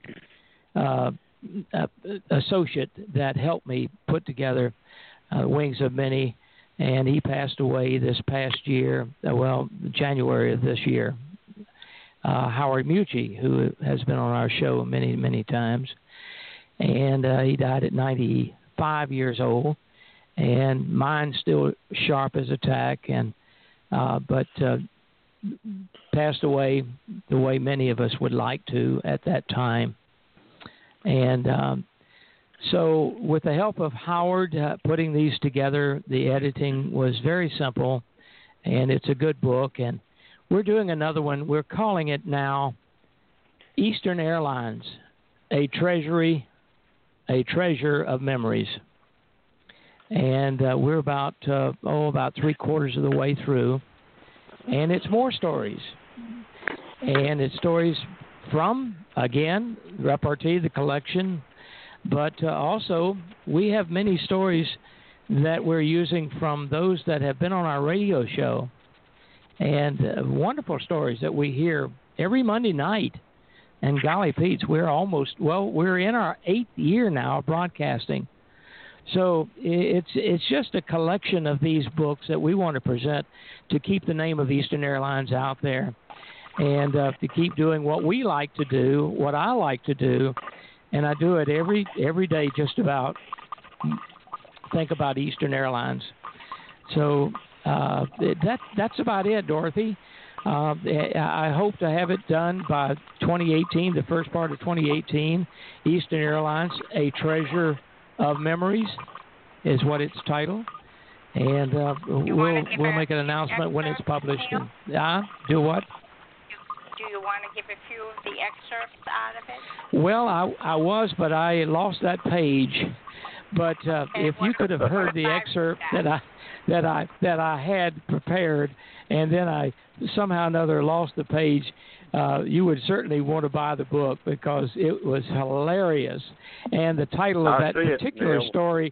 associate that helped me put together Wings of Many, and he passed away this past year, January of this year. Howard Mucci, who has been on our show many, many times. And he died at 95 years old. And mind's still sharp as a tack, but passed away the way many of us would like to at that time. And so with the help of Howard putting these together, the editing was very simple, and it's a good book. And we're doing another one. We're calling it now Eastern Airlines, a treasure of memories. And we're about 3/4 of the way through. And it's more stories. And it's stories from, again, repartee, the collection. But also, we have many stories that we're using from those that have been on our radio show. And wonderful stories that we hear every Monday night. And golly Pete's, we're in our 8th year now of broadcasting. So it's just a collection of these books that we want to present to keep the name of Eastern Airlines out there, and to keep doing what we like to do, what I like to do, and I do it every day just about. Think about Eastern Airlines. So that's about it, Dorothy. I hope to have it done by 2018, the first part of 2018. Eastern Airlines, a treasure of memories, is what it's titled, and we'll make an announcement when it's published. And, do what? Do you want to give a few of the excerpts out of it? Well, I was, but I lost that page. But if you could have heard the excerpt that I had prepared, and then I somehow or another lost the page, you would certainly want to buy the book because it was hilarious. And the title of that particular story,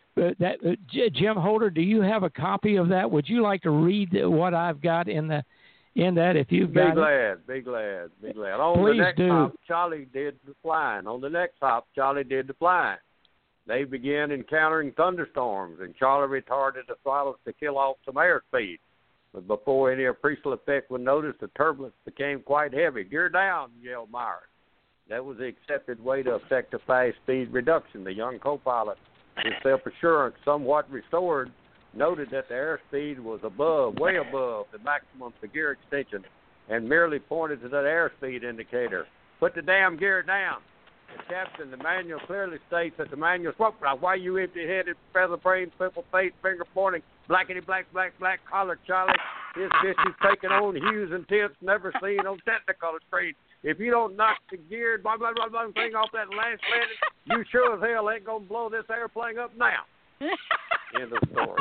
Jim Holder, do you have a copy of that? Would you like to read what I've got in that? If you've got it, be glad. On Please the next do. hop, Charlie did the flying. They began encountering thunderstorms, and Charlie retarded the throttles to kill off some airspeed. But before any appreciable effect was noticed, the turbulence became quite heavy. "Gear down," yelled Myers. That was the accepted way to effect a fast speed reduction. The young co-pilot, his self-assurance somewhat restored, noted that the airspeed was way above the maximum for gear extension, and merely pointed to that airspeed indicator. "Put the damn gear down." The captain, the manual clearly states that the manual spoke. "Why you empty-headed, feather-brained, pimple-faced, finger-pointing, black collar Charlie? His fish is taking on hues and tints never seen on Technicolor screen. If you don't knock the gear, blah, blah, blah, blah, thing off that last landing, you sure as hell ain't going to blow this airplane up now." End of story.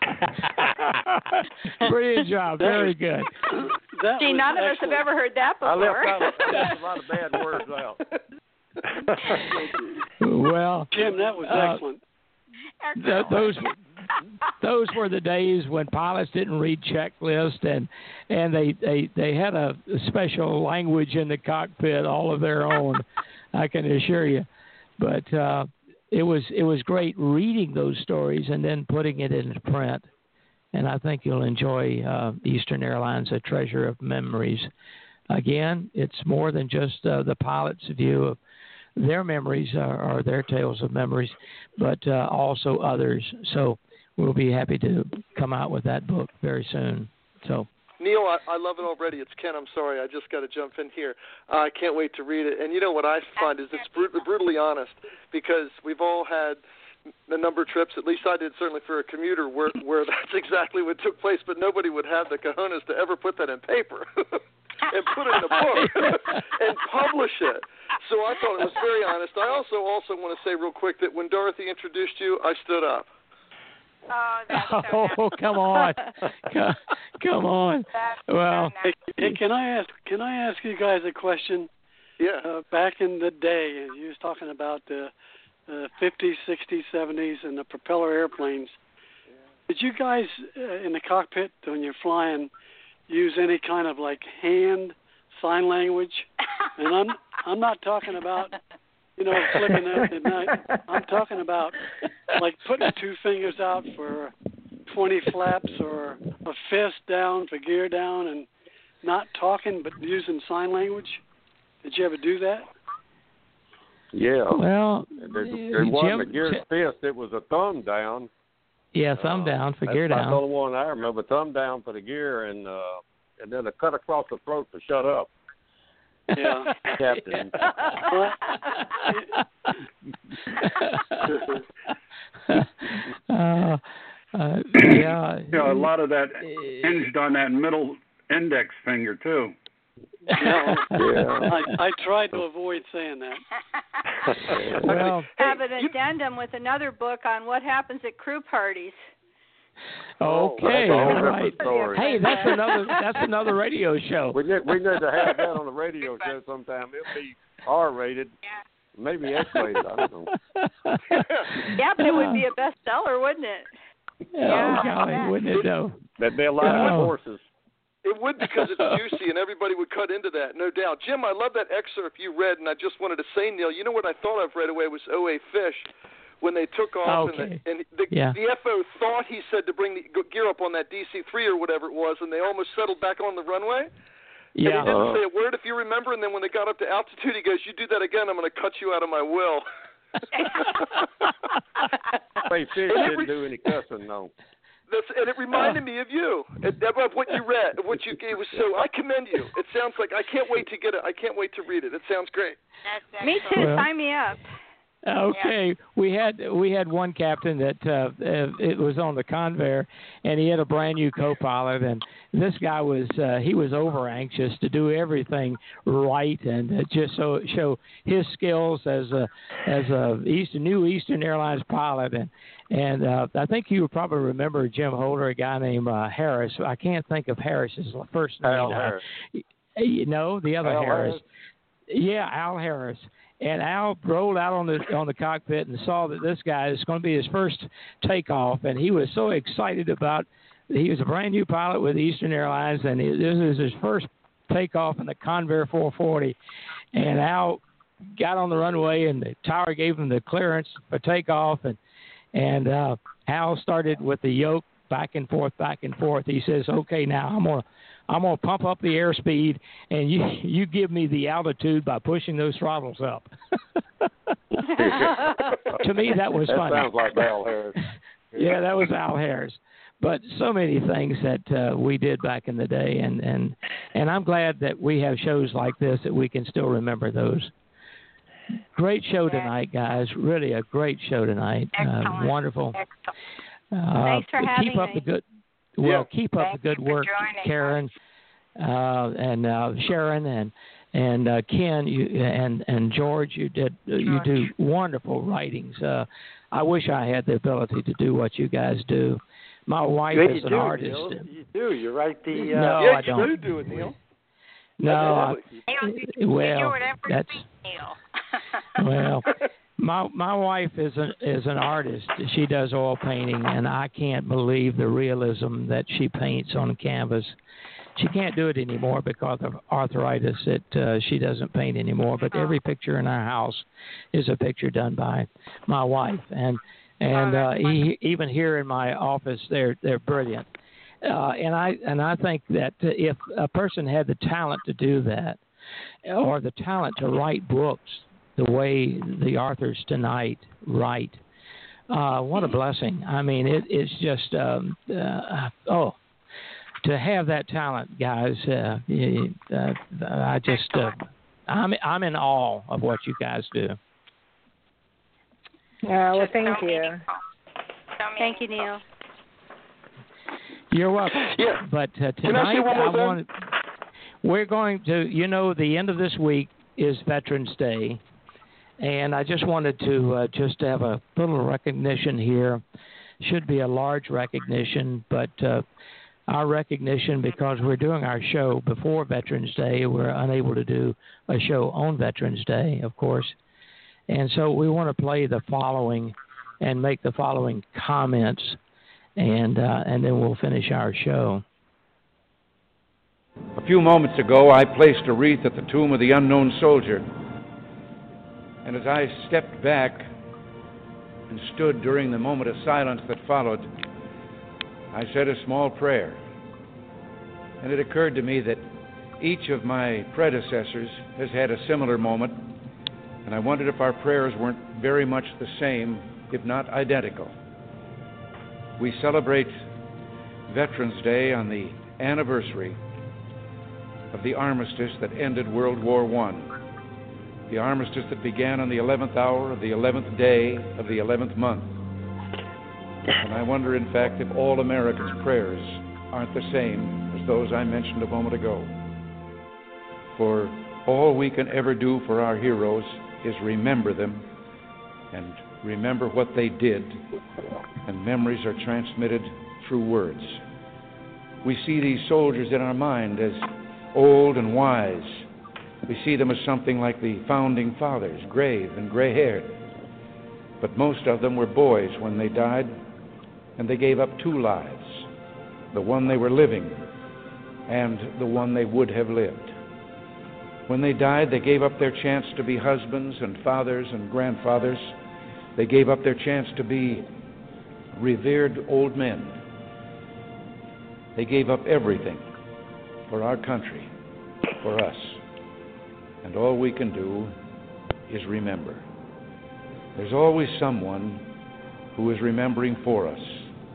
Brilliant job. Very good. See, none of us have ever heard that before. I left out a lot of bad words out. Well, Jim, that was excellent. Those were the days when pilots didn't read checklists, and they had a special language in the cockpit all of their own. I can assure you. But it was great reading those stories and then putting it into print. And I think you'll enjoy Eastern Airlines, a treasure of memories. Again, it's more than just the pilot's view of their memories or their tales of memories, but also others. So we'll be happy to come out with that book very soon. So, Neil, I love it already. It's Ken. I'm sorry. I just got to jump in here. I can't wait to read it. And you know what I find is it's brutally honest, because we've all had a number of trips, at least I did certainly for a commuter, where that's exactly what took place, but nobody would have the cojones to ever put that in paper. And put it in a book and publish it. So I thought it was very honest. I also want to say real quick that when Dorothy introduced you, I stood up. Oh, that's so nice. Come on, come on. Well, so nice. Hey, can I ask you guys a question? Yeah. Back in the day, you was talking about the 50s, 60s, 70s, and the propeller airplanes. Yeah. Did you guys in the cockpit when you're flying use any kind of like hand sign language? And I'm not talking about, flicking up at night. I'm talking about like putting 2 fingers out for 20 flaps or a fist down for gear down. And not talking but using sign language? Did you ever do that? Yeah. Well, there wasn't a geared fist. It was a thumb down. Yeah, thumb down for gear down. That's the only one I remember. Thumb down for the gear, and then a cut across the throat to shut up. Yeah. Captain. Yeah. You know, a lot of that hinged on that middle index finger too. Yeah. Yeah. I tried to avoid saying that. Well, have an addendum with another book on what happens at crew parties. Okay, all right. Story. Hey, that's another radio show. We need to have that on the radio show sometime. It'll be R-rated, maybe X-rated. I don't know. Yeah, but it would be a bestseller, wouldn't it? Oh, golly, wouldn't it though? That'd be a lot of horses. It would, because it's juicy and everybody would cut into that, no doubt. Jim, I love that excerpt you read, and I just wanted to say, Neil, you know what I thought of right away was O.A. Fish when they took off, okay. and the FO thought he said to bring the gear up on that DC-3 or whatever it was, and they almost settled back on the runway. Yeah. And he didn't say a word, if you remember, and then when they got up to altitude, he goes, "You do that again, I'm going to cut you out of my will." Fish didn't do any cussing, no. And it reminded me of you, of what you read, of what you gave. So I commend you. It sounds like I can't wait to get it. I can't wait to read it. It sounds great. Me too. Sign me up. Okay, we had one captain that it was on the Convair, and he had a brand new co-pilot, and this guy was he was over anxious to do everything right and just show his skills as a new Eastern Airlines pilot, and I think you probably remember Jim Holder, a guy named Harris. I can't think of Harris's first name. Al Harris. No, the other Al Harris. Yeah, Al Harris. And Al rolled out on the cockpit and saw that this guy is going to be his first takeoff, and he was so excited about. He was a brand new pilot with Eastern Airlines, and this is his first takeoff in the Convair 440. And Al got on the runway, and the tower gave him the clearance for takeoff, and Al started with the yoke back and forth. He says, "Okay, now I'm gonna pump up the airspeed, and you give me the altitude by pushing those throttles up." To me, that was funny. That sounds like Al Harris. Yeah, that was Al Harris. But so many things that we did back in the day, and I'm glad that we have shows like this that we can still remember those. Great show tonight, guys. Really a great show tonight. Wonderful. Thanks for having keep up me. the good. Well, keep up the good work, Karen, and Sharon, and Ken, and George. You do wonderful writings. I wish I had the ability to do what you guys do. My wife is an artist. Neil. You do. You write the. No, I don't. You do it, Neil. No, well, that's Neil. well. My wife is an artist. She does oil painting, and I can't believe the realism that she paints on canvas. She can't do it anymore because of arthritis. She doesn't paint anymore. But every picture in our house is a picture done by my wife, and even here in my office, they're brilliant. And I think that if a person had the talent to do that, or the talent to write books the way the authors tonight write, what a blessing! I mean, it's just to have that talent, guys. I'm in awe of what you guys do. Yeah, well, thank you. Thank you, Neil. You're welcome. Yeah. But tonight, we're going to, the end of this week is Veterans Day, and I just wanted to just have a little recognition here. Should be a large recognition, but our recognition, because we're doing our show before Veterans Day, we're unable to do a show on Veterans Day, of course. And so we want to play the following and make the following comments, and then we'll finish our show. A few moments ago, I placed a wreath at the tomb of the unknown soldier. And as I stepped back and stood during the moment of silence that followed, I said a small prayer. And it occurred to me that Each of my predecessors has had a similar moment, and I wondered if our prayers weren't very much the same, if not identical. We celebrate Veterans Day on the anniversary of the armistice that ended World War I, the armistice that began on the 11th hour of the 11th day of the 11th month. And I wonder, in fact, if all Americans' prayers aren't the same as those I mentioned a moment ago. For all we can ever do for our heroes is remember them and remember what they did, and memories are transmitted through words. We see these soldiers in our mind as old and wise. We see them as something like the founding fathers, grave and gray-haired. But most of them were boys when they died, and they gave up two lives, the one they were living and the one they would have lived. When they died, they gave up their chance to be husbands and fathers and grandfathers. They gave up their chance to be revered old men. They gave up everything for our country, for us. And all we can do is remember. There's always someone who is remembering for us.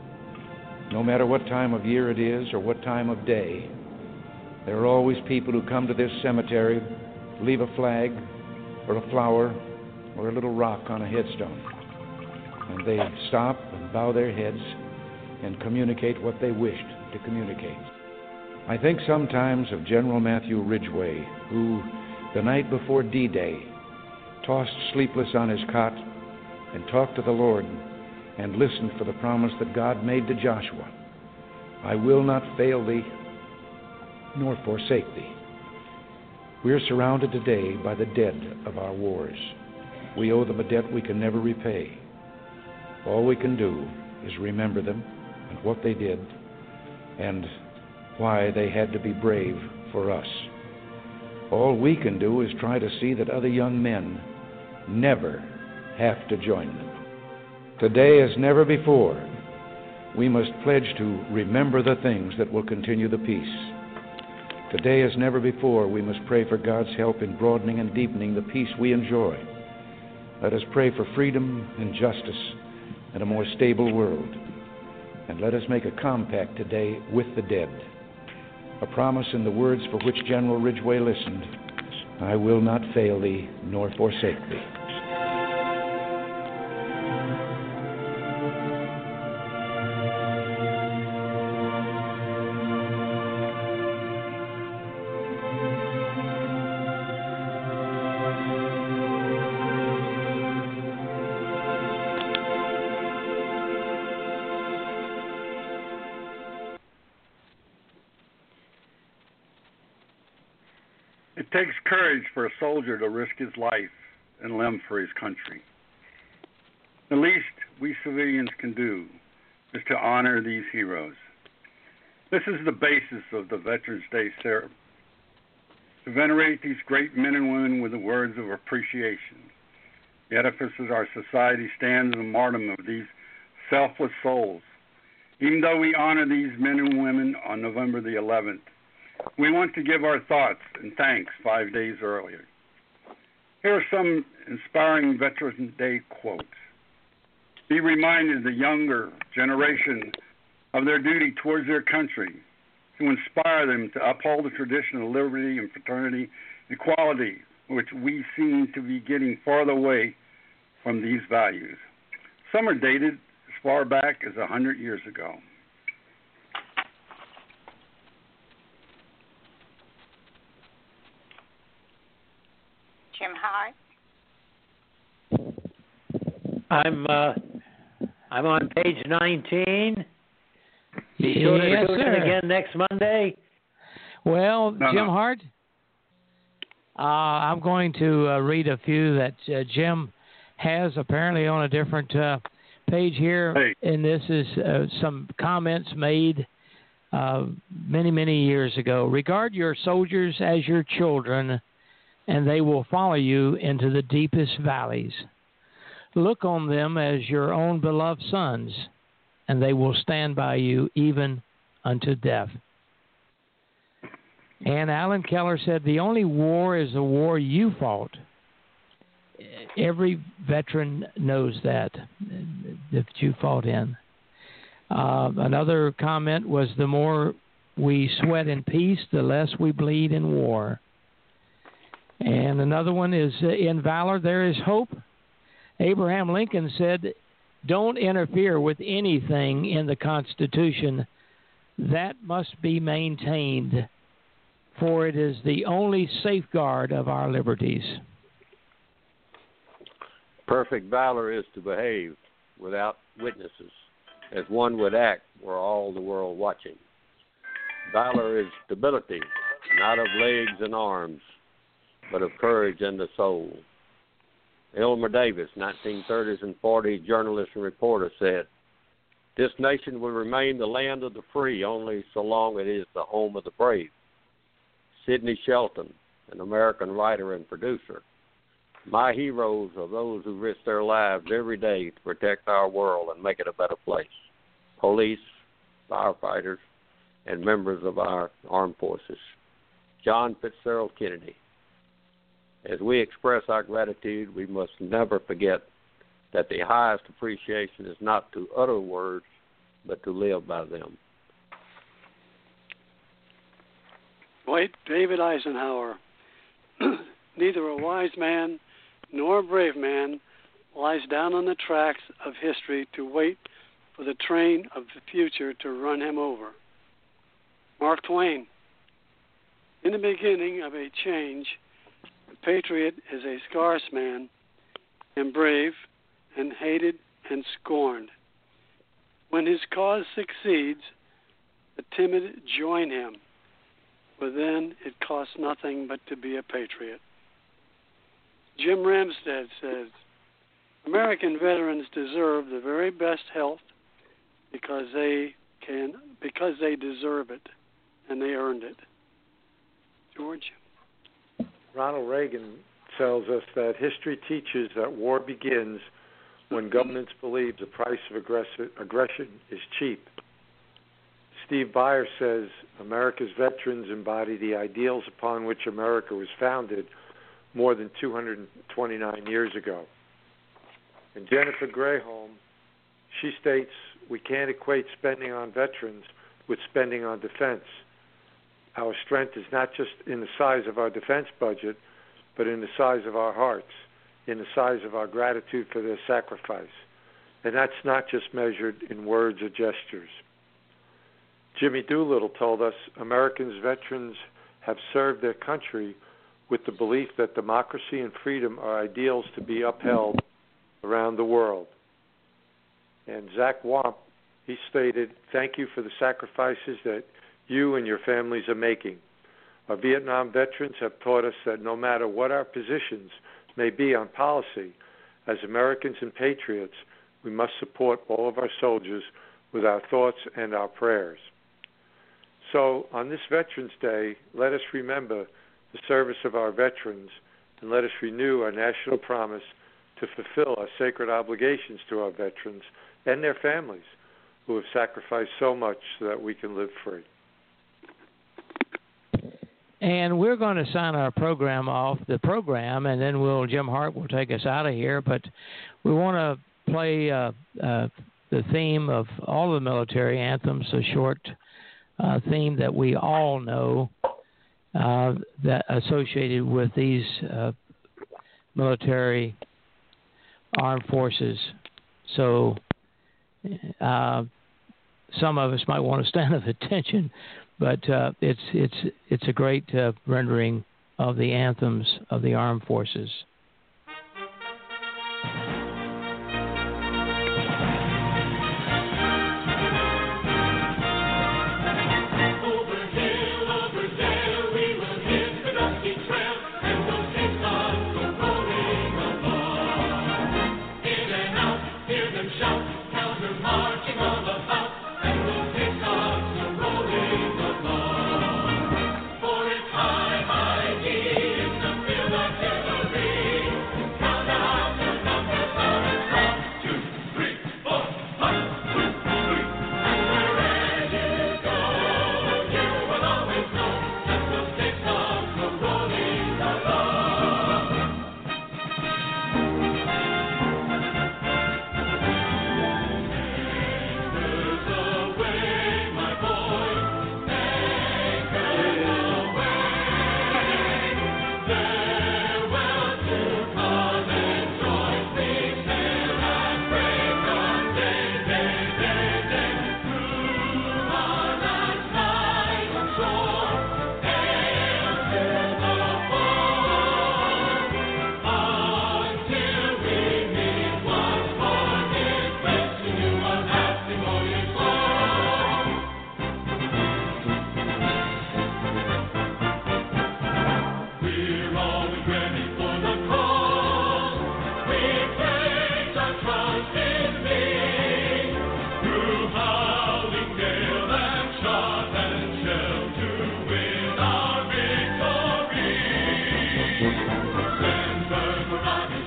No matter what time of year it is or what time of day, there are always people who come to this cemetery, leave a flag or a flower or a little rock on a headstone. And they stop and bow their heads and communicate what they wished to communicate. I think sometimes of General Matthew Ridgway, who, the night before D-Day, tossed sleepless on his cot and talked to the Lord and listened for the promise that God made to Joshua. I will not fail thee, nor forsake thee. We are surrounded today by the dead of our wars. We owe them a debt we can never repay. All we can do is remember them and what they did and why they had to be brave for us. All we can do is try to see that other young men never have to join them. Today, as never before, we must pledge to remember the things that will continue the peace. Today, as never before, we must pray for God's help in broadening and deepening the peace we enjoy. Let us pray for freedom and justice and a more stable world. And let us make a compact today with the dead, a promise in the words for which General Ridgway listened: I will not fail thee nor forsake thee. It takes courage for a soldier to risk his life and limb for his country. The least we civilians can do is to honor these heroes. This is the basis of the Veterans Day ceremony, to venerate these great men and women with the words of appreciation. The edifice of our society stands in the martyrdom of these selfless souls. Even though we honor these men and women on November the 11th, we want to give our thoughts and thanks 5 days earlier. Here are some inspiring Veterans Day quotes. Be reminded, the younger generation, of their duty towards their country, to inspire them to uphold the tradition of liberty and fraternity, equality, which we seem to be getting farther away from these values. Some are dated as far back as 100 years ago. Jim Hart. I'm on page 19. Be sure to tune in again next Monday. Well, Jim Hart, I'm going to read a few that Jim has apparently on a different page here. Hey. And this is some comments made many, many years ago. Regard your soldiers as your children, and they will follow you into the deepest valleys. Look on them as your own beloved sons, and they will stand by you even unto death. And Alan Keller said, the only war is the war you fought. Every veteran knows that you fought in. Another comment was, the more we sweat in peace, the less we bleed in war. And another one is, in valor there is hope. Abraham Lincoln said, don't interfere with anything in the Constitution. That must be maintained, for it is the only safeguard of our liberties. Perfect valor is to behave without witnesses, as one would act were all the world watching. Valor is stability, not of legs and arms, but of courage and the soul. Elmer Davis, 1930s and 40s journalist and reporter, said, this nation will remain the land of the free only so long it is the home of the brave. Sidney Shelton, an American writer and producer. My heroes are those who risk their lives every day to protect our world and make it a better place. Police, firefighters, and members of our armed forces. John Fitzgerald Kennedy. As we express our gratitude, we must never forget that the highest appreciation is not to utter words, but to live by them. Dwight David Eisenhower. Neither a wise man nor a brave man lies down on the tracks of history to wait for the train of the future to run him over. Mark Twain. In the beginning of a change, the patriot is a scarce man, and brave, and hated, and scorned. When his cause succeeds, the timid join him, for then it costs nothing but to be a patriot. Jim Ramstad says, American veterans deserve the very best health because they deserve it, and they earned it. George? Ronald Reagan tells us that history teaches that war begins when governments believe the price of aggression is cheap. Steve Byer says America's veterans embody the ideals upon which America was founded more than 229 years ago. And Jennifer Grayholm, she states, we can't equate spending on veterans with spending on defense. Our strength is not just in the size of our defense budget, but in the size of our hearts, in the size of our gratitude for their sacrifice. And that's not just measured in words or gestures. Jimmy Doolittle told us Americans veterans have served their country with the belief that democracy and freedom are ideals to be upheld around the world. And Zach Wamp, he stated, thank you for the sacrifices that you and your families are making. Our Vietnam veterans have taught us that no matter what our positions may be on policy, as Americans and patriots, we must support all of our soldiers with our thoughts and our prayers. So on this Veterans Day, let us remember the service of our veterans, and let us renew our national promise to fulfill our sacred obligations to our veterans and their families who have sacrificed so much so that we can live free. And we're going to sign our program off the program, and then Jim Hart will take us out of here. But we want to play the theme of all the military anthems, a short theme that we all know that associated with these military armed forces. So some of us might want to stand at attention, but it's a great rendering of the anthems of the armed forces. For it's high, high in the field artillery.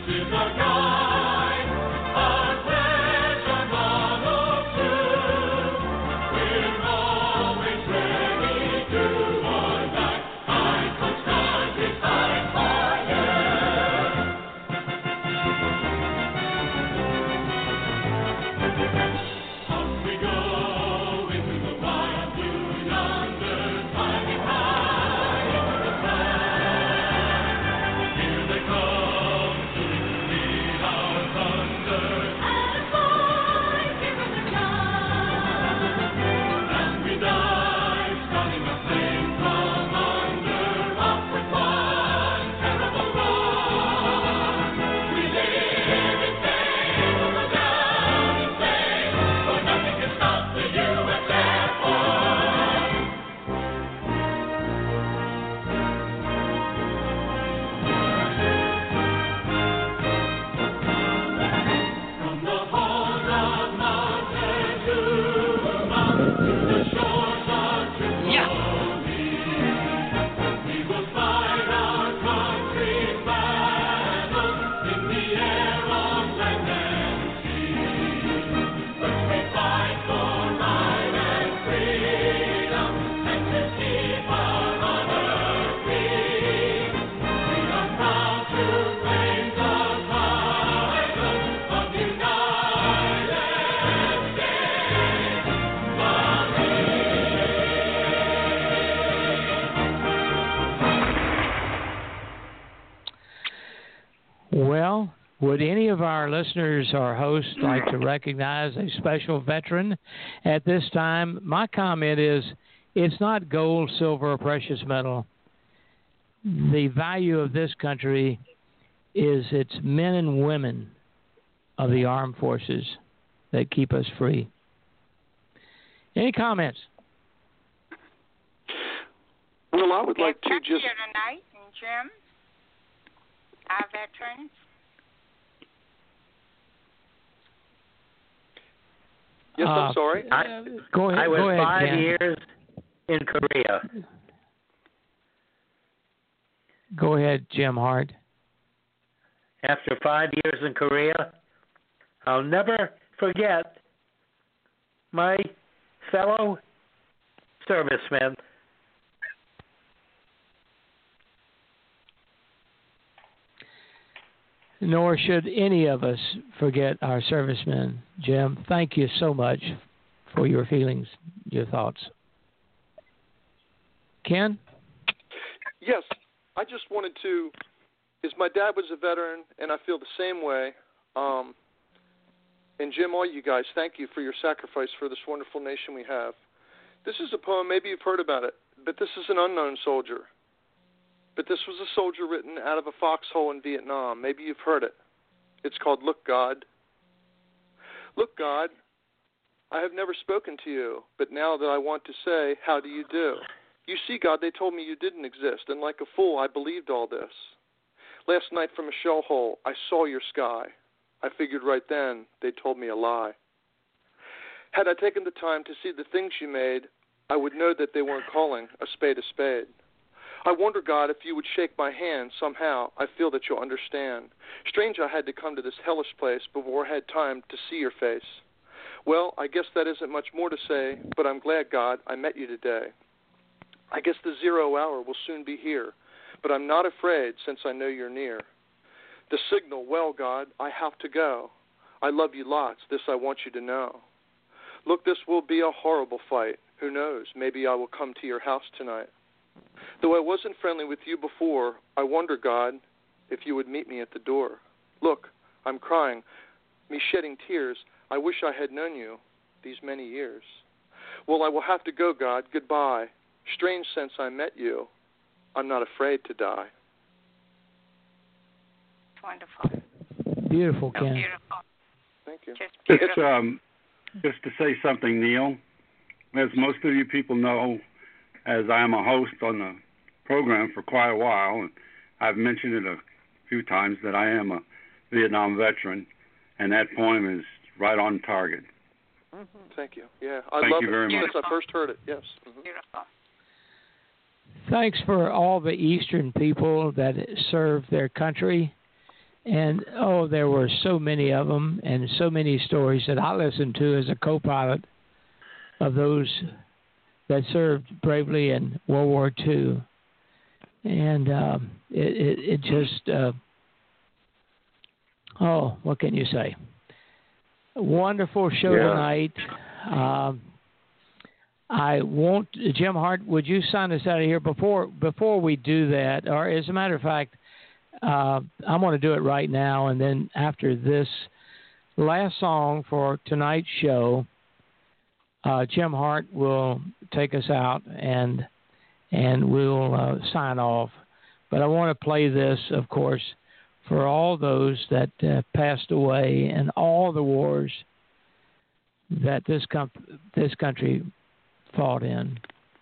Well, would any of our listeners or hosts like to recognize a special veteran at this time? My comment is, it's not gold, silver, or precious metal. The value of this country is its men and women of the armed forces that keep us free. Any comments? Well, I would like to just... here tonight, and Jim, our veterans. Yes, I'm sorry. Go ahead. I was go ahead, 5 Ken. years in Korea. Go ahead, Jim Hart. After 5 years in Korea, I'll never forget my fellow servicemen. Nor should any of us forget our servicemen. Jim, thank you so much for your feelings, your thoughts. Ken? Yes, I just wanted to, my dad was a veteran, and I feel the same way. And Jim, all you guys, thank you for your sacrifice for this wonderful nation we have. This is a poem, maybe you've heard about it, but this is an unknown soldier. But this was a soldier written out of a foxhole in Vietnam. Maybe you've heard it. It's called Look, God. Look, God, I have never spoken to you, but now that I want to say, how do you do? You see, God, they told me you didn't exist, and like a fool, I believed all this. Last night from a shell hole, I saw your sky. I figured right then they told me a lie. Had I taken the time to see the things you made, I would know that they weren't calling a spade a spade. I wonder, God, if you would shake my hand somehow. I feel that you'll understand. Strange I had to come to this hellish place before I had time to see your face. Well, I guess that isn't much more to say, but I'm glad, God, I met you today. I guess the 0 hour will soon be here, but I'm not afraid since I know you're near. The signal, well, God, I have to go. I love you lots, this I want you to know. Look, this will be a horrible fight. Who knows, maybe I will come to your house tonight. Though I wasn't friendly with you before, I wonder, God, if you would meet me at the door. Look, I'm crying, me shedding tears. I wish I had known you these many years. Well, I will have to go, God. Goodbye. Strange since I met you. I'm not afraid to die. Wonderful. Beautiful, Ken. Beautiful. Thank you. Just to say something, Neil. As most of you people know, as I am a host on the program for quite a while, and I've mentioned it a few times that I am a Vietnam veteran, and that poem is right on target. Mm-hmm. Thank you. Yeah, I Thank love you it very much. since I first heard it. Yes. Mm-hmm. Beautiful. Thanks for all the Eastern people that serve their country And, there were so many of them and so many stories that I listened to as a co-pilot of those that served bravely in World War II. And it just, what can you say? A wonderful show tonight. I won't, Jim Hart, would you sign us out of here before we do that? Or as a matter of fact, I'm going to do it right now, and then after this last song for tonight's show, Jim Hart will take us out and we'll sign off. But I want to play this, of course, for all those that passed away and all the wars that this country fought in.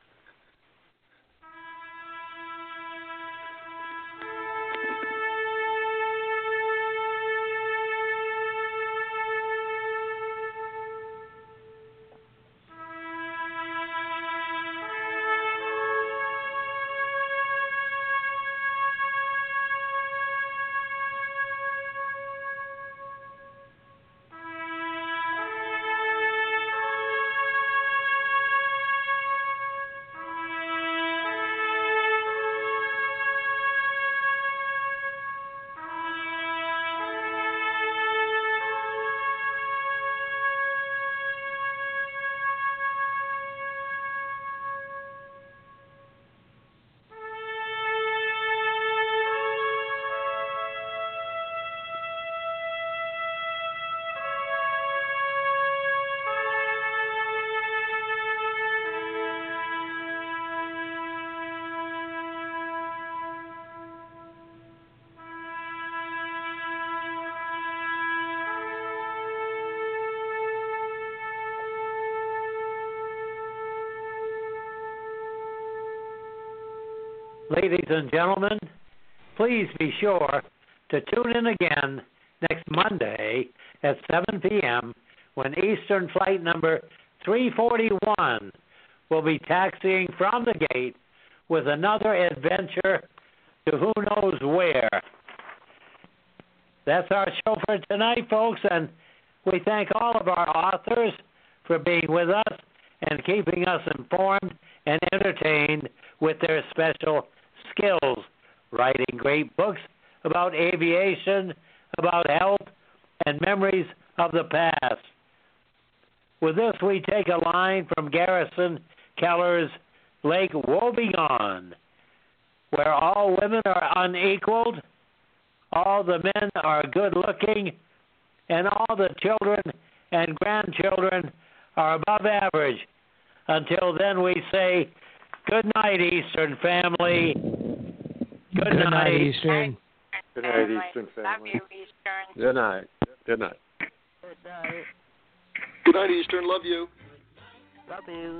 Ladies and gentlemen, please be sure to tune in again next Monday at 7 p.m. when Eastern Flight number 341 will be taxiing from the gate with another adventure to who knows where. That's our show for tonight, folks, and we thank all of our authors for being with us and keeping us informed and entertained with their special skills, writing great books about aviation, about health, and memories of the past. With this, we take a line from Garrison Keller's Lake Woebegone, where all women are unequaled, all the men are good-looking, and all the children and grandchildren are above average. Until then, we say, good night, Eastern family. Good night, Eastern. Good night, Eastern family. Love you, Eastern. Good night. Good night. Good night. Good night, Eastern. Love you. Love you.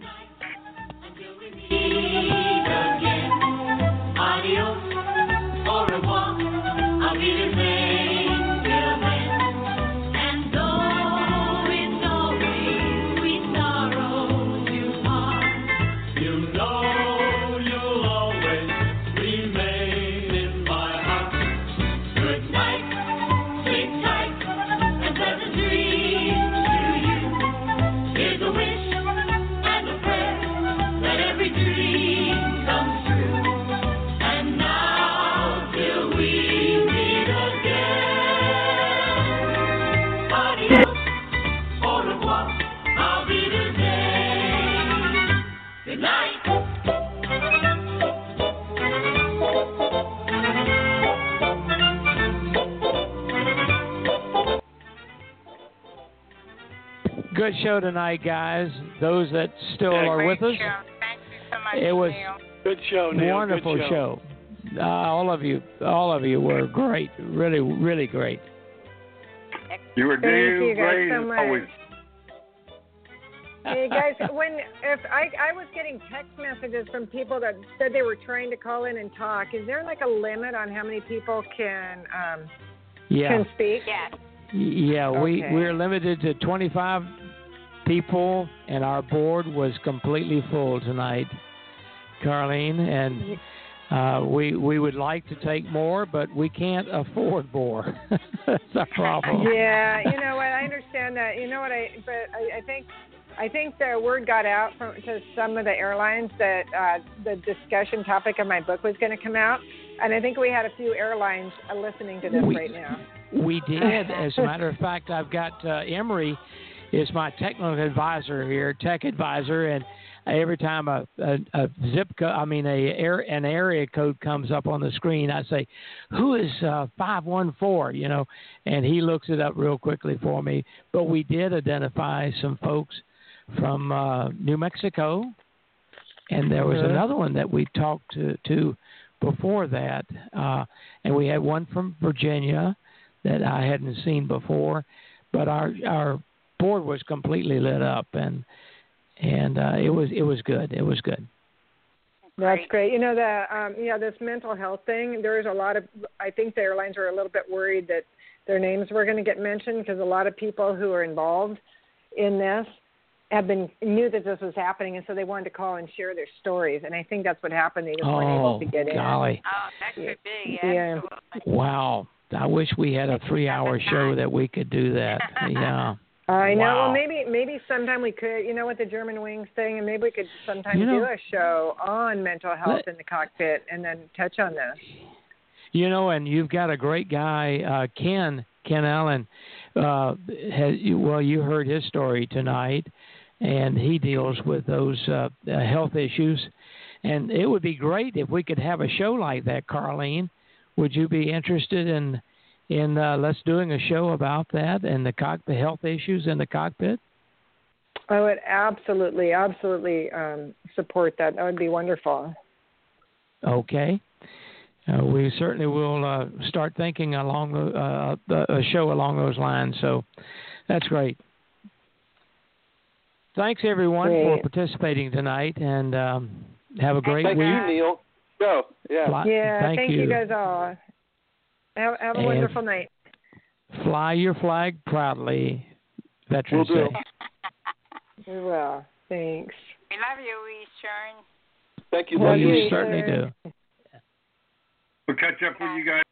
Adios, au revoir, auf Wiedersehen, till then. And though it's always sweet sorrow to part, you know you'll always remain in my heart. Good night, sleep tight, and pleasant dreams to you. Here's a wish and a prayer that every dream comes true. And now, till we meet again, adios, au revoir, auf Wiedersehen. Good night. Good show tonight, guys. Those that still are with us. Show. Thank you so much, It was Neil. Good show, Neil. wonderful Good show. All of you were great. Really, really great. You were Thank you doing guys great so as much. always. Hey guys, if I was getting text messages from people that said they were trying to call in and talk, is there like a limit on how many people can speak? Yes. Yeah, Okay. we're limited to 25 people, and our board was completely full tonight, Carlene. And We would like to take more, but we can't afford more. That's our problem. Yeah, you know what? I understand that. You know what? I think the word got out to some of the airlines that the discussion topic of my book was going to come out, and I think we had a few airlines listening to this right now. We did. As a matter of fact, I've got Emery is my technical advisor here, tech advisor, and every time a zip code, an area code comes up on the screen, I say, "Who is 514?" You know, and he looks it up real quickly for me. But we did identify some folks from New Mexico, and there was another one that we talked to before that, and we had one from Virginia that I hadn't seen before, but our board was completely lit up, and it was good. It was good. That's great. You know, this mental health thing, there's a lot of, I think the airlines are a little bit worried that their names were going to get mentioned because a lot of people who are involved in this knew that this was happening, and so they wanted to call and share their stories. And I think that's what happened. They just weren't able to get golly. in. Oh, that could be. Yeah. Absolutely. Wow. I wish we had a 3-hour show that we could do that. Yeah. I know. Wow. Well, maybe sometime we could, you know, with the German Wings thing, and maybe we could sometime do a show on mental health in the cockpit and then touch on this. You know, and you've got a great guy, Ken Allen. You heard his story tonight, and he deals with those health issues. And it would be great if we could have a show like that, Carlene. Would you be interested in let's doing a show about that and the health issues in the cockpit? I would absolutely support that. That would be wonderful. Okay. We certainly will start thinking along a show along those lines. So that's great. Thanks, everyone, for participating tonight, and have a great week. Thank you, Neil. Go. Yeah. Thank you guys all. Have a wonderful night. Fly your flag proudly, Veterans Day. We will. Thanks. We love you, Eastern. Thank you. Well, you certainly do. We'll catch up with you guys